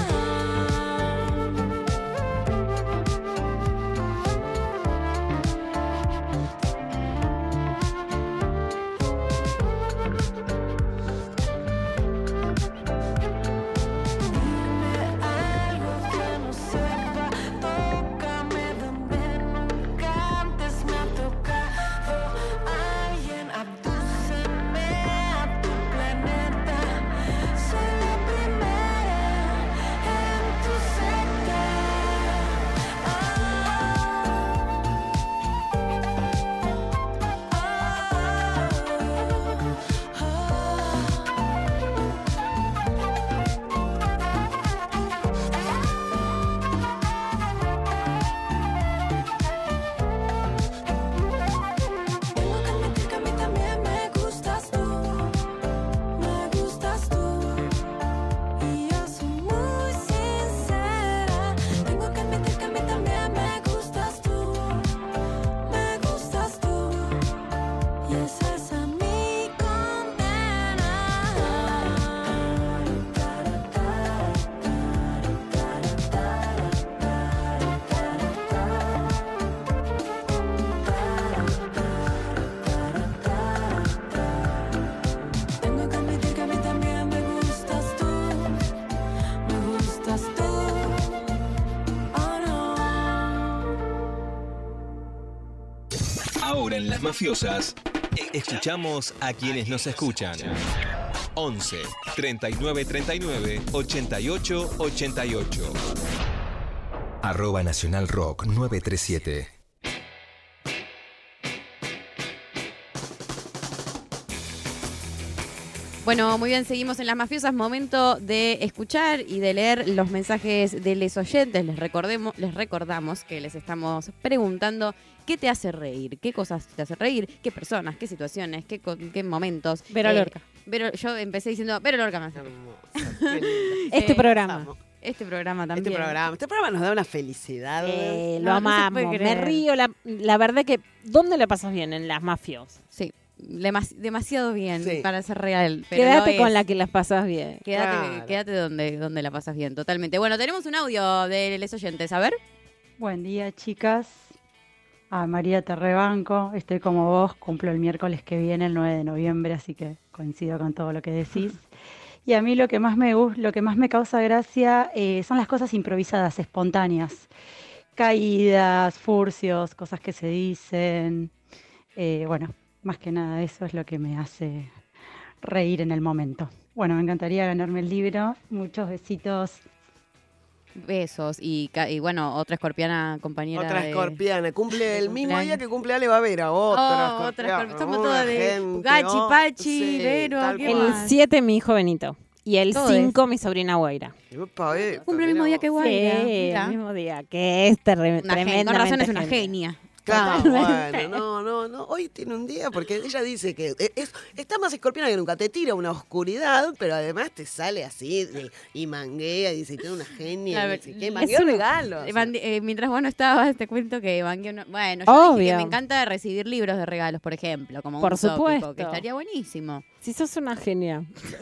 G: Ahora en Las Mafiosas, escuchamos a quienes nos escuchan. once, treinta y nueve treinta y nueve, ochenta y ocho ochenta y ocho.
E: Arroba Nacional Rock nueve tres siete.
A: Bueno, muy bien, seguimos en Las Mafiosas. Momento de escuchar y de leer los mensajes de los oyentes. Les, recordemos, les recordamos que les estamos preguntando qué te hace reír, qué cosas te hacen reír, qué personas, qué situaciones, qué, qué momentos.
C: Vero Lorca.
A: Vero, yo empecé diciendo, Vero Lorca me hace reír.
C: Este
A: Eh,
C: programa.
B: Amo.
A: Este programa también.
B: Este programa, este programa nos da una felicidad.
C: Eh,
A: No,
C: lo
A: no se
C: amamos,
A: puede
C: me
A: creer.
C: río. La, la verdad que, ¿dónde le pasas bien en Las Mafios?
A: Sí, demas- demasiado bien
B: Sí.
A: para ser real. Pero
C: Quédate
A: lo
C: con
A: es.
C: la que las pasas bien.
A: Quédate,
B: Claro.
A: quédate donde, donde la pasas bien, totalmente. Bueno, tenemos un audio de los oyentes, a ver.
H: Buen día, chicas. A María te rebanco. Estoy como vos. Cumplo el miércoles que viene, el nueve de noviembre, así que coincido con todo lo que decís. Y a mí lo que más me gusta, lo que más me causa gracia eh, son las cosas improvisadas, espontáneas. Caídas, furcios, cosas que se dicen. Eh, bueno, más que nada eso es lo que me hace reír en el momento. Bueno, me encantaría ganarme el libro. Muchos besitos.
A: Besos. Y, ca- y bueno, otra escorpiana compañera
B: Otra
A: de...
B: escorpiana. Cumple
A: de
B: el mismo
A: cumpleaños.
B: día que cumple Ale Bavera. Otra
A: Oh, otra
B: escorpiana.
A: escorpiana. Somos
B: Una
A: todas de
B: gente,
A: Gachi,
B: oh,
A: Pachi,
B: sí,
A: Vero,
B: tal
A: ¿qué
C: El
B: cual.
A: más?
C: siete mi hijo Benito. Y el
A: Todos.
C: cinco mi sobrina Guaira.
B: Epa, eh,
A: Cumple el mismo día que Guaira.
C: Sí,
A: Mira.
C: el mismo día. Que es terre-
A: Una gen-
C: tremendamente
A: con razón es una
C: genial.
A: genia.
B: Claro,
C: Totalmente.
B: bueno, no, no, no. Hoy tiene un día porque ella dice que es, está más escorpiana que nunca. Te tira una oscuridad, pero además te sale así de- y manguea. Dice, y tiene una genia.
A: A ver,
B: Dice, ¿qué?
A: es
B: Manguea
A: una-
B: regalos.
A: Eh, mandi- eh, mientras vos no estabas, te cuento que banqué una... Bueno, yo dije que
C: Obvio.
A: me encanta recibir libros de regalos, por ejemplo, como
C: Por
A: un tópico,
C: supuesto.
A: que estaría buenísimo.
C: Si sos una genia.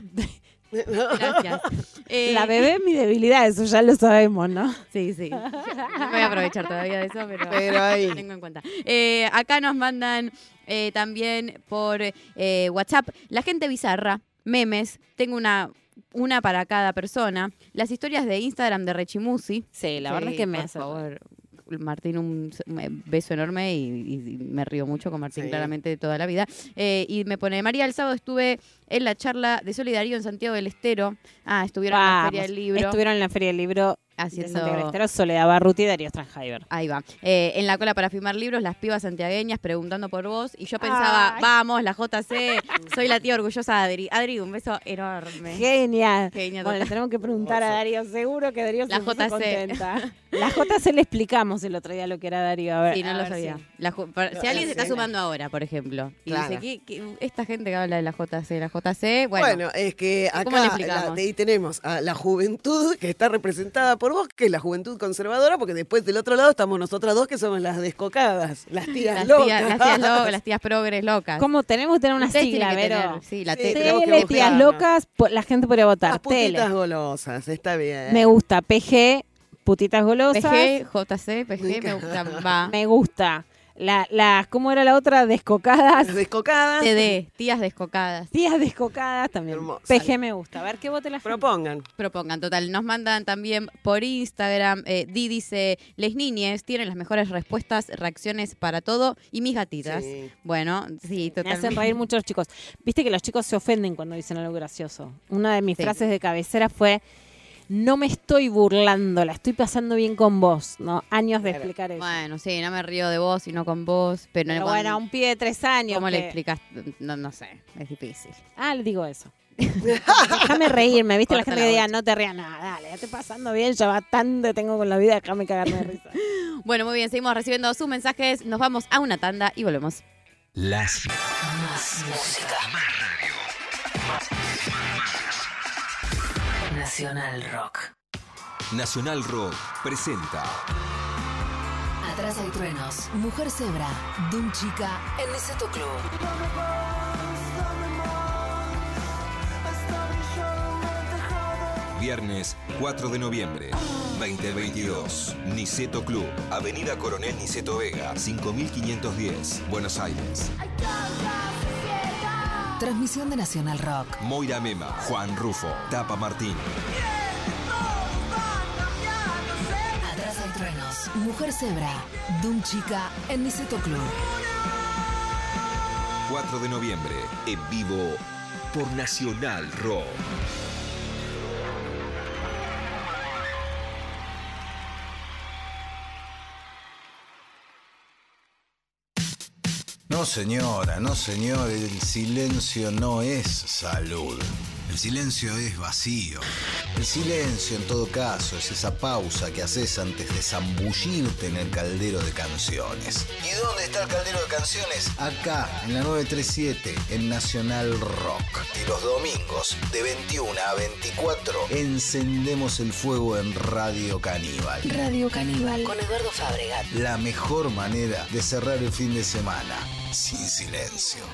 A: Gracias. Eh,
C: La bebé es mi debilidad, eso ya lo sabemos, ¿no?
A: Sí, sí. No me voy a aprovechar todavía de eso, pero,
B: Pero ahí.
A: tengo en cuenta. Eh, acá nos mandan eh, también por eh, WhatsApp la gente bizarra, memes. Tengo una, una para cada persona. Las historias de Instagram de Rechimusi.
C: Sí, la verdad es que me
A: por
C: hace.
A: favor, Martín, un un beso enorme y, y me río mucho con Martín,
B: Sí.
A: claramente, de toda la vida. Eh, y me pone, María, el sábado estuve en la charla de Solidario en Santiago del Estero. Ah, estuvieron en la
C: Vamos,
A: Feria del Libro.
C: Estuvieron en la Feria del Libro de
A: haciendo...
C: Santiago del Estero, Soledad Barruti y Darío Stranheimer.
A: Ahí va. Eh, en la cola para firmar libros, las pibas santiagueñas preguntando por vos. Y yo pensaba,
C: Ay.
A: vamos, la J C, soy la tía orgullosa de Adri. Adri, un beso enorme.
C: Genial.
A: Genial,
C: Bueno, le
A: total.
C: tenemos que preguntar a Darío, seguro que Darío
A: La
C: se puso
A: J C.
C: contenta. La J C le explicamos el otro día lo que era Darío. A ver,
A: Sí, no
C: a
A: lo
C: ver
A: sabía.
C: si-
A: La ju- para- si alguien se está
B: sí.
A: sumando ahora, por ejemplo, y
B: Claro.
A: dice, ¿qué, qué- esta gente que habla de la J C, la J C, bueno,
B: Bueno, es que
A: ¿cómo le
B: acá
A: explicamos?
B: la- ahí tenemos a la juventud que está representada por vos, que es la juventud conservadora, porque después del otro lado estamos nosotras dos que somos las descocadas, las tías
A: las,
B: locas.
A: tías, las, tías lo- las tías progres locas.
C: ¿Cómo tenemos que tener una
A: Ustedes
C: sigla,
A: tienen que
C: Vero?
A: tener- sí, la
B: Sí,
A: T-
B: tenemos que
C: Tele, tías
B: buscarnos.
C: locas, po- la gente podría votar.
B: Las putitas
C: Tele.
B: golosas, está bien.
C: Me gusta. P G, putitas golosas.
A: P G, J C, P G, me gusta, va.
C: Me gusta. La, las, ¿cómo era la otra? Descocadas.
B: Las descocadas.
A: T D, tías descocadas.
C: Tías descocadas también.
B: Hermosa.
C: P G me gusta. A ver qué vote la gente.
B: Propongan.
A: Propongan, total. Nos mandan también por Instagram. Eh, Di dice, les niñes tienen las mejores respuestas, reacciones para todo. Y mis gatitas.
B: Sí.
A: Bueno, sí,
C: Me
A: totalmente.
C: hacen reír mucho los chicos. Viste que los chicos se ofenden cuando dicen algo gracioso. Una de mis
A: Sí.
C: frases de cabecera fue, no me estoy burlando, la estoy pasando bien con vos, ¿no? Años de
B: Claro.
C: explicar eso.
A: Bueno, sí, no me río de vos, sino con vos. Pero,
C: Pero
A: cuando-
C: bueno, a un pibe de tres años.
A: ¿cómo le
C: que-
A: explicas? No, no sé, es difícil.
C: Ah, le digo eso. Déjame reírme, ¿viste? La
A: Corta
C: gente
A: la
C: que diga,
A: bocha.
C: no te rías, nada, dale, ya estoy pasando bien, ya bastante tengo con la vida, déjame cagarme de risa.
A: Bueno, muy bien, seguimos recibiendo sus mensajes. Nos vamos a una tanda y volvemos.
E: Las
I: Nacional Rock.
G: Nacional Rock presenta
I: Atrás hay truenos. Mujer cebra. Doom chica en Niceto Club.
G: viernes cuatro de noviembre, veinte veintidós. Niceto Club, Avenida Coronel Niceto Vega, cinco mil quinientos diez, Buenos Aires.
I: Transmisión de Nacional Rock.
G: Moira Mema, Juan Rufo, Tapa Martín.
I: Atrás hay truenos. Mujer cebra. Doom chica en Niceto Club.
G: cuatro de noviembre, en vivo por Nacional Rock.
J: No, señora, no, señor, el silencio no es salud. El silencio es vacío. El silencio, en todo caso, es esa pausa que haces antes de zambullirte en el caldero de canciones. ¿Y dónde está el caldero de canciones? Acá, en la nueve tres siete, en Nacional Rock. Y los domingos, de veintiuna a veinticuatro, encendemos el fuego en Radio Caníbal.
I: Radio Caníbal. Con Eduardo Fabregat.
J: La mejor manera de cerrar el fin de semana, sin silencio.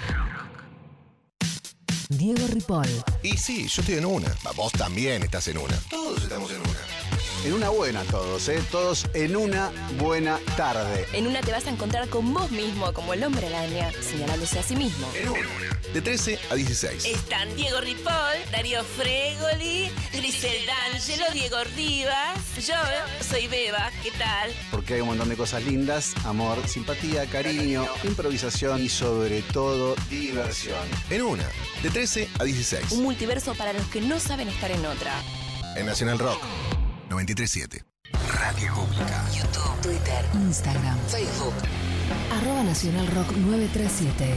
I: Diego Ripoll.
K: Y sí, yo estoy en una. Vos también estás en una. Todos estamos en una.
J: En una buena todos, ¿eh? Todos en una buena tarde.
K: En una te vas a encontrar con vos mismo, como el hombre araña, señalándose a sí mismo.
G: En una. De trece a dieciséis.
K: Están Diego Ripoll, Darío Fregoli, Grisel D'Angelo, Diego Rivas. Yo soy Beba, ¿qué tal?
J: Porque hay un montón de cosas lindas. Amor, simpatía, cariño, improvisación y sobre todo diversión.
G: En una. De trece a dieciséis.
K: Un multiverso para los que no saben estar en otra.
G: En Nacional Rock. noventa y tres punto siete.
E: Radio Pública.
I: YouTube, Twitter, Instagram, Facebook. Arroba Nacional Rock nueve tres siete.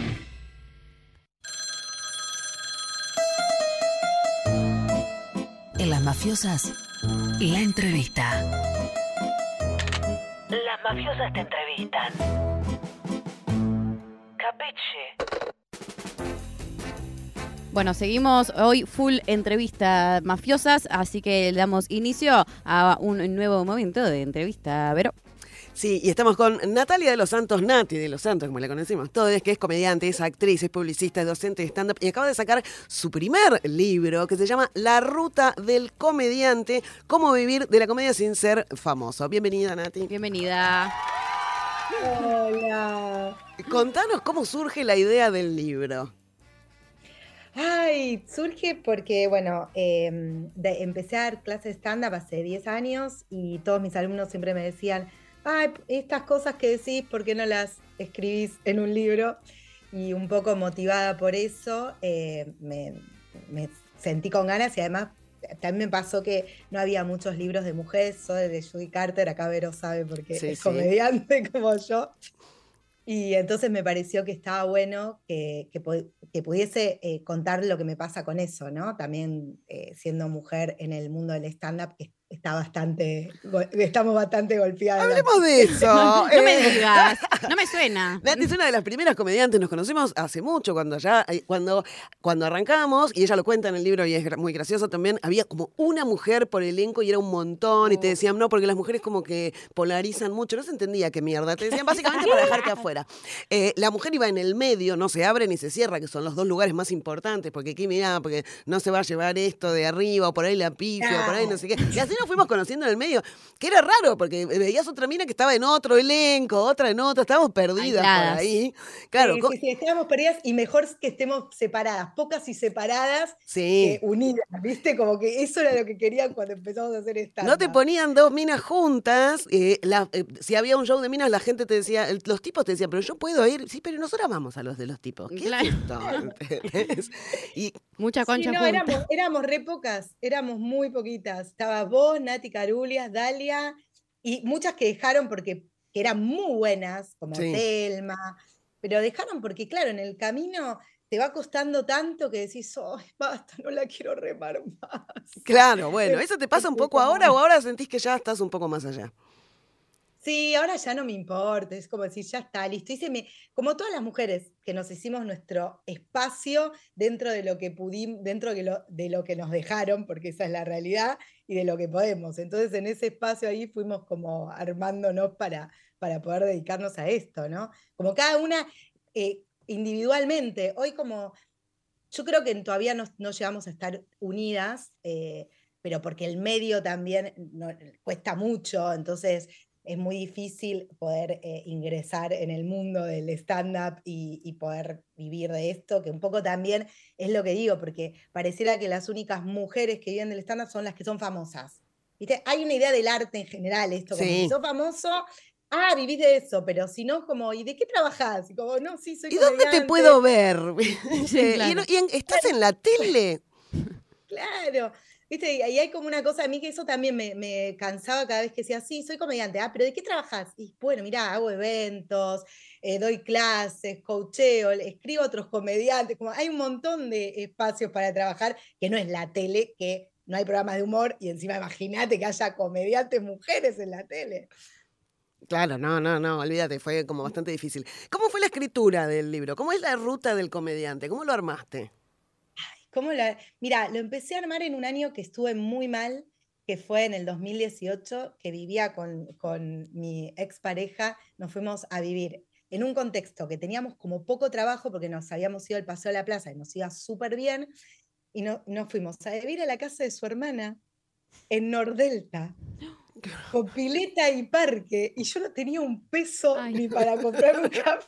I: En Las Mafiosas, la entrevista. Las mafiosas te entrevistan. Capiche.
A: Bueno, seguimos hoy full entrevista mafiosas, así que le damos inicio a un nuevo momento de entrevista. Vero.
B: Sí, y estamos con Natalia de los Santos, Nati de los Santos, como la conocemos todos, que es comediante, es actriz, es publicista, es docente de stand-up y acaba de sacar su primer libro que se llama La Ruta del Comediante, cómo vivir de la comedia sin ser famoso. Bienvenida, Nati.
A: Bienvenida.
L: Hola.
B: Contanos cómo surge la idea del libro.
L: Ay, surge porque, bueno, eh, de, empecé a dar clases de stand-up hace diez años y todos mis alumnos siempre me decían, ay, estas cosas que decís, ¿por qué no las escribís en un libro? Y un poco motivada por eso, eh, me, me sentí con ganas y además también me pasó que no había muchos libros de mujeres, soy de Judy Carter, acá Vero sabe porque
B: Sí,
L: es
B: sí.
L: comediante como yo. Y entonces me pareció que estaba bueno que, que, que pudiese eh, contar lo que me pasa con eso, ¿no? También eh, siendo mujer en el mundo del stand-up, que está bastante, estamos bastante golpeadas.
B: Hablemos de eso.
A: No, no me
B: Eh,
A: digas, no me suena.
B: Nati es una de las primeras comediantes, nos conocimos hace mucho, cuando ya, eh, cuando, cuando arrancamos, y ella lo cuenta en el libro y es gra- muy gracioso también, había como una mujer por elenco y era un montón, y te decían, no, porque las mujeres como que polarizan mucho, no se entendía qué mierda, te decían básicamente para dejarte afuera. Eh, la mujer iba en el medio, no se abre ni se cierra, que son los dos lugares más importantes, porque aquí mirá, porque no se va a llevar esto de arriba, o por ahí la pifia, o por ahí no sé qué. Y así nos fuimos conociendo en el medio, que era raro, porque veías otra mina que estaba en otro elenco, otra en otro, estábamos perdidas
A: Aisladas.
B: por ahí. Claro,
L: Sí,
B: co-
L: sí, sí, estábamos perdidas y mejor que estemos separadas, pocas y separadas
B: sí.
L: que unidas, ¿viste? Como que eso era lo que querían cuando empezamos a hacer stand-up.
B: No te ponían dos minas juntas. eh, la- eh, si había un show de minas, la gente te decía, el- los tipos te decían, pero yo puedo ir. Sí, pero nosotros vamos a los de los tipos. ¿Qué
A: Claro.
B: es esto? ¿Entendés? Y
A: Mucha
L: Sí,
A: concha
L: no,
A: junta.
L: éramos, éramos re pocas, éramos muy poquitas. Estaba vos, Nati Carulias, Dalia, y muchas que dejaron porque que eran muy buenas, como
B: Sí.
L: Telma, pero dejaron porque, claro, en el camino te va costando tanto que decís, ¡ay, basta, no la quiero remar más!
B: claro, bueno, ¿eso te pasa un poco ahora o ahora sentís que ya estás un poco más allá?
L: Sí, ahora ya no me importa, es como decir, ya está, listo. Y se me- como todas las mujeres que nos hicimos nuestro espacio dentro de lo que pudimos, dentro de lo, de lo que nos dejaron, porque esa es la realidad, y de lo que podemos. Entonces, en ese espacio ahí fuimos como armándonos para, para poder dedicarnos a esto, ¿no? Como cada una eh, individualmente. Hoy como, yo creo que todavía no, no llegamos a estar unidas, eh, pero porque el medio también no- cuesta mucho, entonces es muy difícil poder eh, ingresar en el mundo del stand-up y, y poder vivir de esto, que un poco también es lo que digo, porque pareciera que las únicas mujeres que viven del stand-up son las que son famosas. ¿Viste? Hay una idea del arte en general, esto, como
B: Sí.
L: si sos famoso, ah, vivís de eso, pero si no, como, ¿y de qué trabajás? Y como, no, sí, soy
B: ¿Y dónde te
L: comediante.
B: puedo ver?
A: Sí,
B: Eh,
A: claro.
B: ¿Y, no- y en- estás en la tele?
L: Claro, viste, y ahí hay como una cosa a mí que eso también me, me cansaba cada vez que decía, sí, soy comediante, ah, pero ¿de qué trabajas? Y bueno, mirá, hago eventos, eh, doy clases, coacheo, le- escribo a otros comediantes, como hay un montón de espacios para trabajar que no es la tele, que no hay programas de humor, y encima imagínate que haya comediantes mujeres en la tele.
B: Claro, no, no, no, olvídate, fue como bastante difícil. ¿Cómo fue la escritura del libro? ¿Cómo es la ruta del comediante? ¿Cómo lo armaste?
L: ¿Cómo la- Mira, lo empecé a armar en un año que estuve muy mal, que fue en el dos mil dieciocho, que vivía con, con mi expareja, nos fuimos a vivir en un contexto que teníamos como poco trabajo porque nos habíamos ido al Paseo de la Plaza y nos iba súper bien, y no, nos fuimos a vivir a la casa de su hermana, en Nordelta, con pileta y parque, y yo no tenía un peso
A: Ay.
L: ni para comprar un café.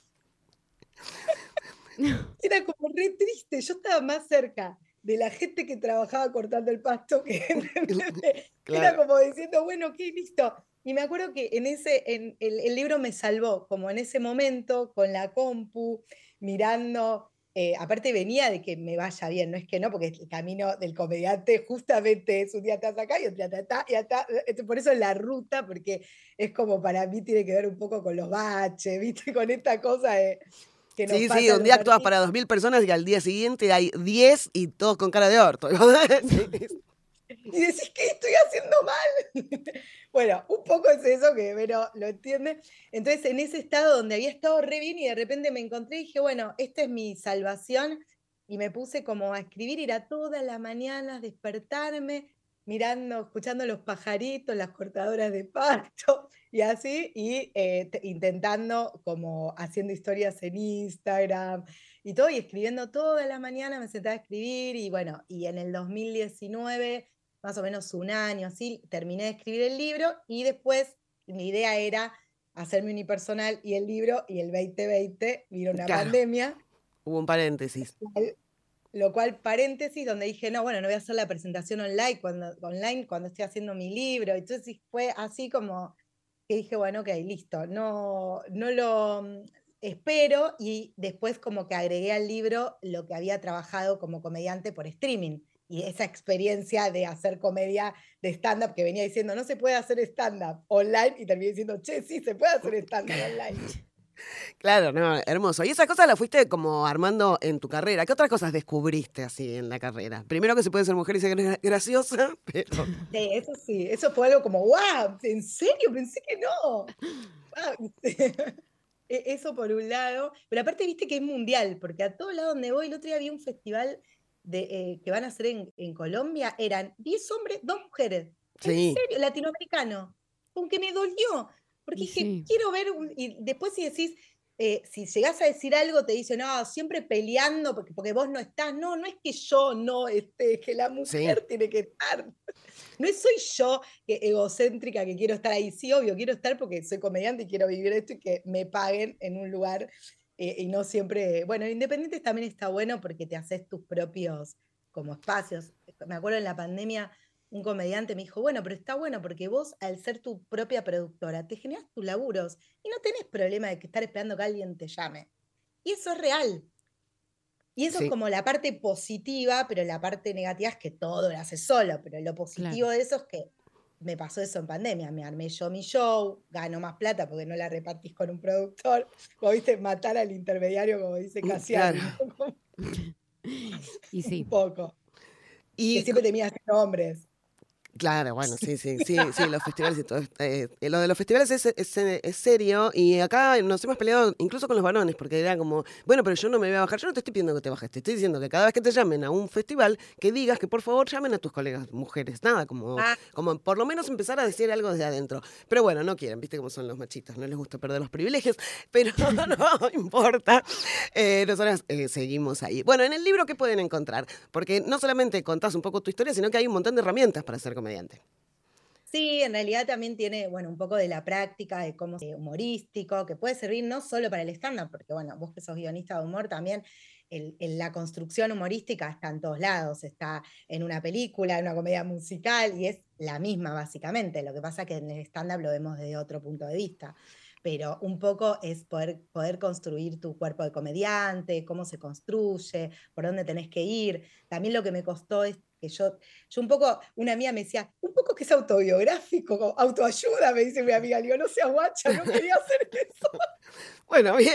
L: Era como re triste, yo estaba más cerca de la gente que trabajaba cortando el pasto que era
B: Claro.
L: como diciendo, bueno, ok, listo. Y me acuerdo que en ese, en el, el libro me salvó, como en ese momento, con la compu, mirando, eh, aparte venía de que me vaya bien, no es que no, porque el camino del comediante justamente es un día estás acá y otro día estás acá, y acá, eh, por eso es la ruta, porque es como para mí tiene que ver un poco con los baches, ¿viste? Con esta cosa de... que nos
B: Sí,
L: pasa
B: sí,
L: a
B: un
L: los
B: día actúas
L: artistas.
B: para dos mil personas y al día siguiente hay diez y todos con cara de orto.
L: Y decís, ¿qué estoy haciendo mal? Bueno, un poco es eso que Vero lo entiende. Entonces, en ese estado donde había estado re bien y de repente me encontré y dije, bueno, esta es mi salvación. Y me puse como a escribir, ir a todas las mañanas, despertarme, mirando, escuchando los pajaritos, las cortadoras de pasto y así, y eh, te- intentando como haciendo historias en Instagram y todo, y escribiendo todas las mañanas, me sentaba a escribir y bueno, y en el dos mil diecinueve, más o menos un año así, terminé de escribir el libro y después mi idea era hacerme unipersonal y el libro, y el veinte veinte vino una
B: Claro.
L: pandemia,
B: Hubo un paréntesis.
L: cual- lo cual paréntesis donde dije, no, bueno, no voy a hacer la presentación online cuando, online cuando estoy haciendo mi libro. Entonces fue así como que dije, bueno, ok, listo, no, no lo mm, espero, y después como que agregué al libro lo que había trabajado como comediante por streaming y esa experiencia de hacer comedia de stand-up que venía diciendo, no se puede hacer stand-up online, y terminé diciendo, che, sí, se puede hacer stand-up online.
B: Claro, no, hermoso. Y esa cosa la fuiste como armando en tu carrera. ¿Qué otras cosas descubriste así en la carrera? Primero que se puede ser mujer y ser gra- graciosa, pero...
L: Sí, eso sí, eso fue algo como, wow, ¿en serio? Pensé que no. Guau. E- Eso por un lado, pero aparte viste que es mundial, porque a todo lado donde voy, el otro día había un festival de, eh, que van a hacer en, en Colombia, eran diez hombres, dos mujeres. ¿En
B: Sí.
L: serio? Latinoamericano. Aunque me dolió, porque
A: Y
L: dije,
A: sí.
L: quiero ver, un- y después si decís, eh, si llegás a decir algo, te dicen, no, siempre peleando porque, porque vos no estás. No, no es que yo no esté, es que la mujer tiene que estar. No es- soy yo que egocéntrica que quiero estar ahí. Sí, obvio, quiero estar porque soy comediante y quiero vivir esto y que me paguen en un lugar, eh, y no siempre. Bueno, Independiente también está bueno porque te haces tus propios como espacios. Me acuerdo en la pandemia, un comediante me dijo, bueno, pero está bueno porque vos, al ser tu propia productora, te generas tus laburos y no tenés problema de que estar esperando que alguien te llame. Y eso es real. Y eso es
B: Sí.
L: como la parte positiva, pero la parte negativa es que todo lo haces solo. Pero lo positivo de eso es que me pasó eso en pandemia. Me armé yo mi show, gano más plata porque no la repartís con un productor. Como viste, matar al intermediario, como dice
B: Mm,
L: Casiani,
B: claro.
L: ¿no? Como
A: Y sí.
L: un poco. Que
B: Y
L: siempre termina siendo hombres.
B: claro, bueno, sí, sí, sí, sí, los festivales y todo. eh, eh, lo de los festivales es, es, es serio y acá nos hemos peleado incluso con los varones porque era como, bueno, pero yo no me voy a bajar, yo no te estoy pidiendo que te bajes, te estoy diciendo que cada vez que te llamen a un festival, que digas que por favor llamen a tus colegas mujeres, nada, como,
L: Ah.
B: como por lo menos empezar a decir algo desde adentro. Pero bueno, no quieren, viste cómo son los machistas, no les gusta perder los privilegios, pero no importa, eh, nosotras eh, seguimos ahí. Bueno, en el libro, ¿qué pueden encontrar? Porque no solamente contás un poco tu historia, sino que hay un montón de herramientas para ser comediante.
L: Sí, en realidad también tiene, bueno, un poco de la práctica de cómo ser humorístico, que puede servir no solo para el stand-up, porque bueno, vos que sos guionista de humor también, el- el- la construcción humorística está en todos lados, está en una película, en una comedia musical, y es la misma básicamente. Lo que pasa es que en el stand-up lo vemos desde otro punto de vista. Pero un poco es poder, poder construir tu cuerpo de comediante, cómo se construye, por dónde tenés que ir. También lo que me costó es que yo, yo un poco, una amiga me decía, un poco que es autobiográfico, como autoayuda, me dice mi amiga. Le digo, no seas guacha, no quería hacer eso.
B: Bueno, bien.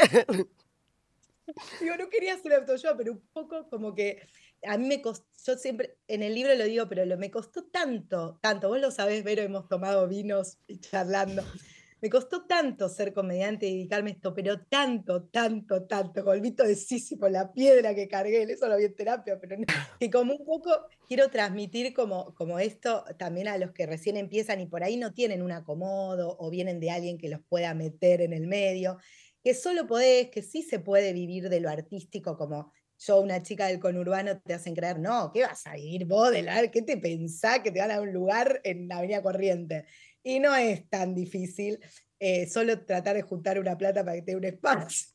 L: Digo, no quería hacer autoayuda, pero un poco como que a mí me costó, yo siempre, en el libro lo digo, pero lo, me costó tanto, tanto, vos lo sabés, Vero, hemos tomado vinos y charlando. Me costó tanto ser comediante y dedicarme a esto, pero tanto, tanto, tanto, con el mito de Sísifo, la piedra que cargué, eso lo vi en terapia, pero no, que como un poco quiero transmitir como, como esto también a los que recién empiezan y por ahí no tienen un acomodo o vienen de alguien que los pueda meter en el medio, que solo podés, que sí se puede vivir de lo artístico como yo, una chica del conurbano, te hacen creer, no, ¿qué vas a ir vos del ar? ¿Qué te pensás que te van a dar un lugar en la Avenida Corrientes? Y no es tan difícil, eh, solo tratar de juntar una plata para que te dé un espacio.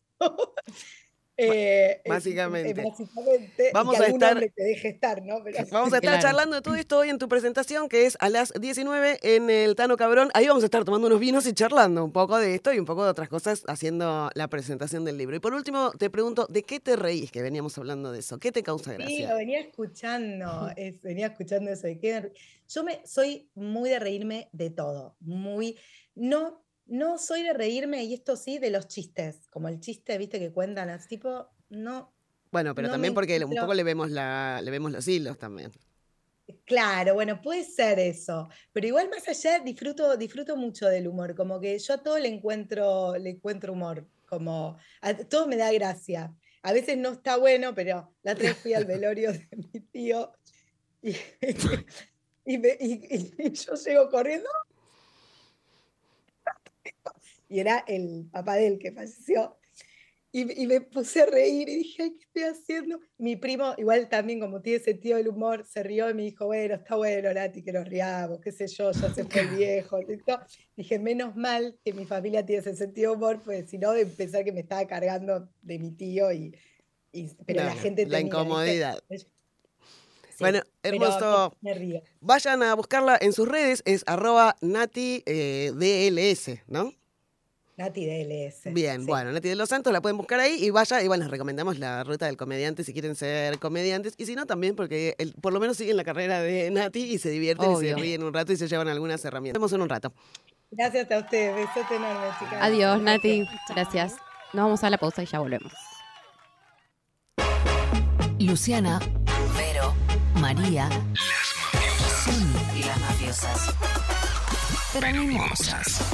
L: Eh,
B: básicamente.
L: Eh, básicamente
B: vamos
L: y que
B: a
L: algún
B: estar,
L: hombre te deje estar, ¿no? Pero,
B: vamos a estar
A: claro.
B: charlando de todo esto hoy en tu presentación, que es a las diecinueve en el Tano Cabrón. Ahí vamos a estar tomando unos vinos y charlando un poco de esto y un poco de otras cosas, haciendo la presentación del libro. Y por último, te pregunto, ¿de qué te reís? Que veníamos hablando de eso. ¿Qué te causa gracia?
L: sí, lo venía escuchando, es, venía escuchando eso. De que, yo me, soy muy de reírme de todo, muy, no... No soy de reírme, y esto sí, de los chistes, como el chiste, viste, que cuentan así, tipo, no.
B: Bueno, pero
L: no
B: también
L: me
B: porque un
L: encuentro-
B: poco le vemos, la, le vemos los hilos también.
L: Claro, bueno, puede ser eso, pero igual más allá disfruto, disfruto mucho del humor, como que yo a todo le encuentro, le encuentro humor, como a todo me da gracia. A veces no está bueno, pero la otra vez fui al velorio de mi tío y, y, me- y- y yo llego corriendo y era el papá de él que falleció. Y, y me puse a reír y dije, ay, ¿qué estoy haciendo? Mi primo, igual también como tiene sentido del humor, se rió y me dijo, bueno, está bueno, Nati, que nos riamos, qué sé yo, ya se fue el viejo. y todo. Dije, menos mal que mi familia tiene ese sentido de humor, pues si no, de pensar que me estaba cargando de mi tío, y, y- pero
B: Claro,
L: la gente
B: la
L: te mira, ¿viste?
B: incomodidad.
L: Sí,
B: Bueno,
L: pero
B: hermoso.
L: me, me río.
B: Vayan a buscarla en sus redes, es arroba Nati eh, D L S, ¿no?
L: Nati D L S.
B: Bien,
L: sí.
B: bueno, Nati de los Santos, la pueden buscar ahí y vaya, y bueno, les recomendamos la ruta del comediante si quieren ser comediantes, y si no también porque el- por lo menos siguen la carrera de Nati y se divierten y
A: Obvio.
B: se ríen un rato y se llevan algunas herramientas. Nos vemos en un rato.
L: Gracias a ustedes, besote enorme, chicas.
A: Adiós, Nati. Gracias. Nos vamos a la pausa y ya volvemos.
I: Luciana, Vero, María. Son las mafiosas. Pero mimosas.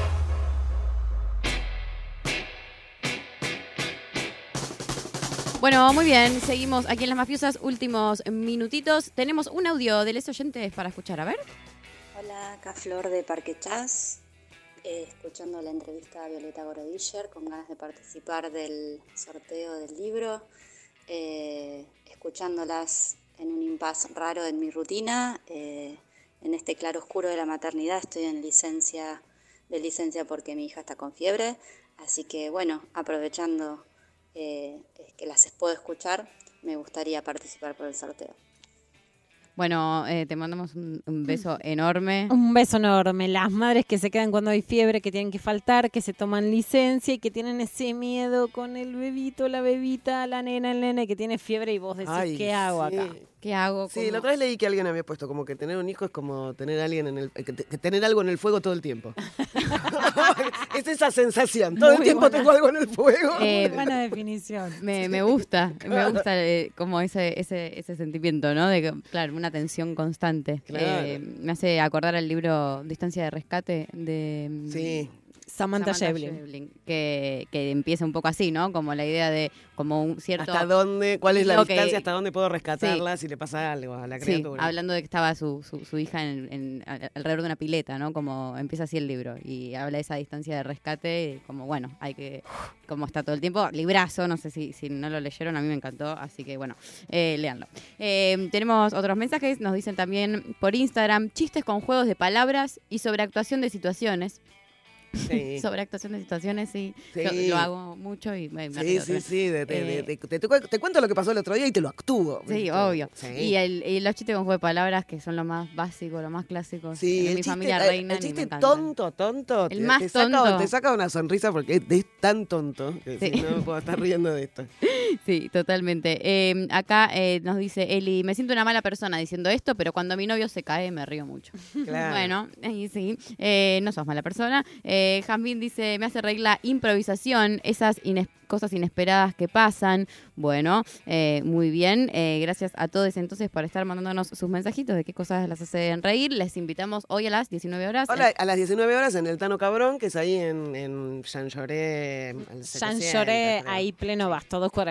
A: Bueno, muy bien. Seguimos aquí en Las Mafiosas. Últimos minutitos. Tenemos un audio de les oyentes para escuchar. A ver.
M: Hola, acá Flor de Parque Chas, eh, escuchando la entrevista a Violeta Gorodischer, con ganas de participar del sorteo del libro, eh, escuchándolas en un impasse raro en mi rutina, eh, en este claro oscuro de la maternidad. Estoy en licencia, de licencia porque mi hija está con fiebre, así que bueno, aprovechando eh, que las puedo escuchar, me gustaría participar por el sorteo.
A: Bueno, eh, te mandamos un, un beso enorme.
C: Un beso enorme. Las madres que se quedan cuando hay fiebre, que tienen que faltar, que se toman licencia y que tienen ese miedo con el bebito, la bebita, la nena, el nene que tiene fiebre y vos decís,
B: Ay,
C: ¿qué hago
B: sí.
C: acá?
A: ¿Qué hago?
B: Sí,
A: ¿Cómo?
B: la otra vez leí que alguien había puesto como que tener un hijo es como tener a alguien en el que, te- que tener algo en el fuego todo el tiempo. Es esa sensación. Todo el
C: Muy
B: tiempo
C: buena.
B: tengo algo en el fuego.
A: Eh,
C: Buena definición.
A: Me, me gusta, me gusta eh, como ese, ese, ese sentimiento, ¿no? De que, claro, una tensión constante.
B: Claro.
A: Eh, me hace acordar al libro Distancia de Rescate de mm,
B: Sí.
C: Samantha,
A: Samantha
C: Shevlin.
A: Shevlin, que, que empieza un poco así, ¿no? Como la idea de como un cierto...
B: ¿Hasta dónde? ¿Cuál es la
A: lo que-
B: distancia? ¿Hasta dónde puedo rescatarla si le pasa algo a la
A: Sí,
B: criatura?
A: hablando de que estaba su, su, su hija en, en- a- alrededor de una pileta, ¿no? Como empieza así el libro y habla de esa distancia de rescate, y como bueno, hay que, como está todo el tiempo, librazo, no sé si, si no lo leyeron, a mí me encantó, así que bueno, eh, léanlo. Eh, tenemos otros mensajes, nos dicen también por Instagram, chistes con juegos de palabras y sobreactuación de situaciones.
B: Sí.
A: Sobreactuación de situaciones, sí,
B: Sí.
A: Lo, lo hago mucho y me, me
B: Sí,
A: río
B: sí,
A: también.
B: sí. de- de- de-
A: Eh,
B: de- te, te cu- te cuento lo que pasó el otro día y te lo actúo.
A: Sí,
B: ¿viste?
A: obvio.
B: Sí.
A: Y, el, y los chistes con juego de palabras, que son lo más básico, lo más clásico.
B: Sí,
A: en
B: el
A: mi
B: chiste,
A: familia
B: el-
A: reina.
B: el chiste tonto, tonto.
A: El
B: te-
A: más
B: te saca,
A: tonto.
B: Te saca una sonrisa porque es, es tan tonto que
A: Sí.
B: si no me puedo estar riendo de esto.
A: Sí, totalmente. Eh, acá eh, nos dice Eli, me siento una mala persona diciendo esto, pero cuando mi novio se cae me río mucho.
B: Claro.
A: Bueno, ahí sí, eh, no sos mala persona. Eh, Jasmine dice, me hace reír la improvisación, esas ines- cosas inesperadas que pasan. Bueno, eh, muy bien. Eh, gracias a todos entonces por estar mandándonos sus mensajitos de qué cosas las hacen reír. Les invitamos hoy a las diecinueve horas.
B: Hola, a las diecinueve horas en el Tano Cabrón, que es ahí en, en Jean Lloré. al
C: Jean
B: setecientos,
C: Lloré,
B: creo.
C: ahí pleno Basto, dos cuadras de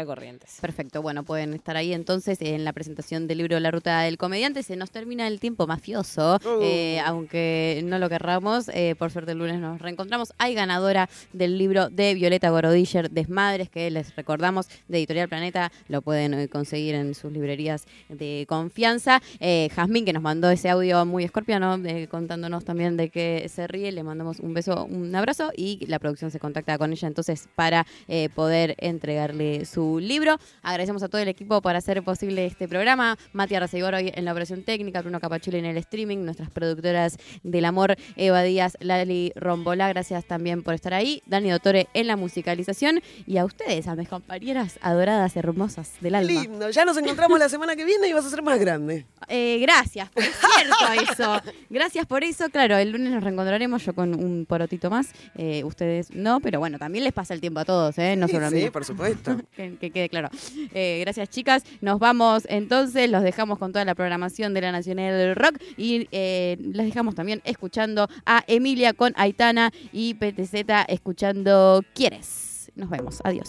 C: Corrientes.
A: Perfecto, bueno, pueden estar ahí entonces en la presentación del libro La Ruta del Comediante. Se nos termina el tiempo mafioso,
B: Uh.
A: eh, aunque no lo querramos, eh, por suerte el lunes nos reencontramos. Hay ganadora del libro de Violeta Gorodischer, Desmadres, que les recordamos, de Editorial Planeta, lo pueden eh, conseguir en sus librerías de confianza. Eh, Jazmín, que nos mandó ese audio muy escorpiano, eh, contándonos también de que se ríe, le mandamos un beso, un abrazo, y la producción se contacta con ella entonces para eh, poder entregarle su libro. Agradecemos a todo el equipo por hacer posible este programa. Mati Arraceibor hoy en la operación técnica, Bruno Capachuli en el streaming, nuestras productoras del amor, Eva Díaz, Lali Rombolá, gracias también por estar ahí, Dani Dottore en la musicalización, y a ustedes, a mis compañeras adoradas, hermosas del alma.
B: Lindo, ya nos encontramos la semana que viene y vas a ser más grande.
A: Eh, gracias, por cierto eso. Gracias por eso. Claro, el lunes nos reencontraremos, yo con un porotito más, eh, ustedes no, pero bueno, también les pasa el tiempo a todos, ¿eh? No
B: Sí,
A: solo a mí.
B: sí, por supuesto.
A: que, que quede claro. Eh, gracias, chicas. Nos vamos entonces, los dejamos con toda la programación de la Nacional Rock y eh, les dejamos también escuchando a Emilia con Aitana y P T Z escuchando ¿Quieres? Nos vemos. Adiós.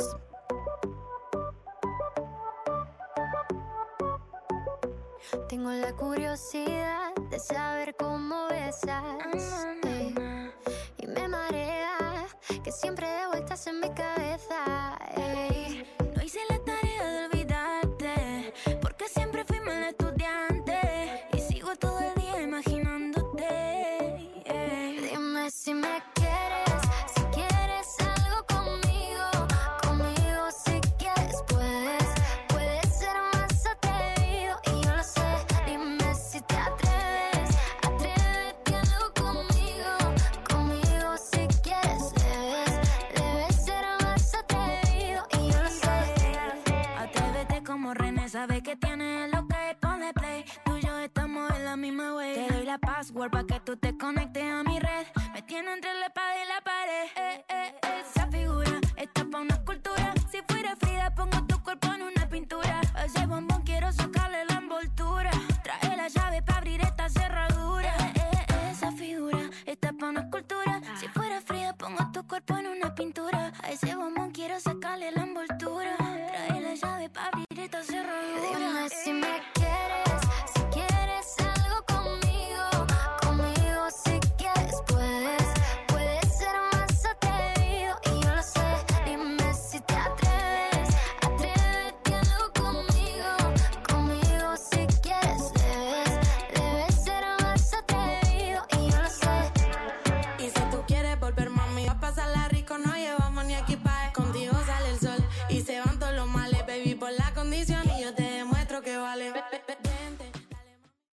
N: Tengo la curiosidad de saber cómo besas, ey, y me marea que siempre de vueltas en mi cabeza, ey.
D: No hice la tarea de olvidarte, porque siempre fui mal estudiante y sigo todo el día imaginándote, ey.
N: Dime si me quieres, si quieres algo conmigo, conmigo si quieres puedes, puedes ser más atrevido y yo lo sé. Dime si te atreves, atrévete algo conmigo, conmigo si quieres debes, debes ser más atrevido y yo lo sé.
D: Atrévete como René, sabe que tiene lo que pone play. Tú y yo estamos en la misma way. Te doy la password para que tú te conectes a mi red. Me tiene entre la espada y la pared. Eh, eh, eh, esa figura está pa' una escultura. Si fuera Frida pongo tu cuerpo en una pintura. Ese bombo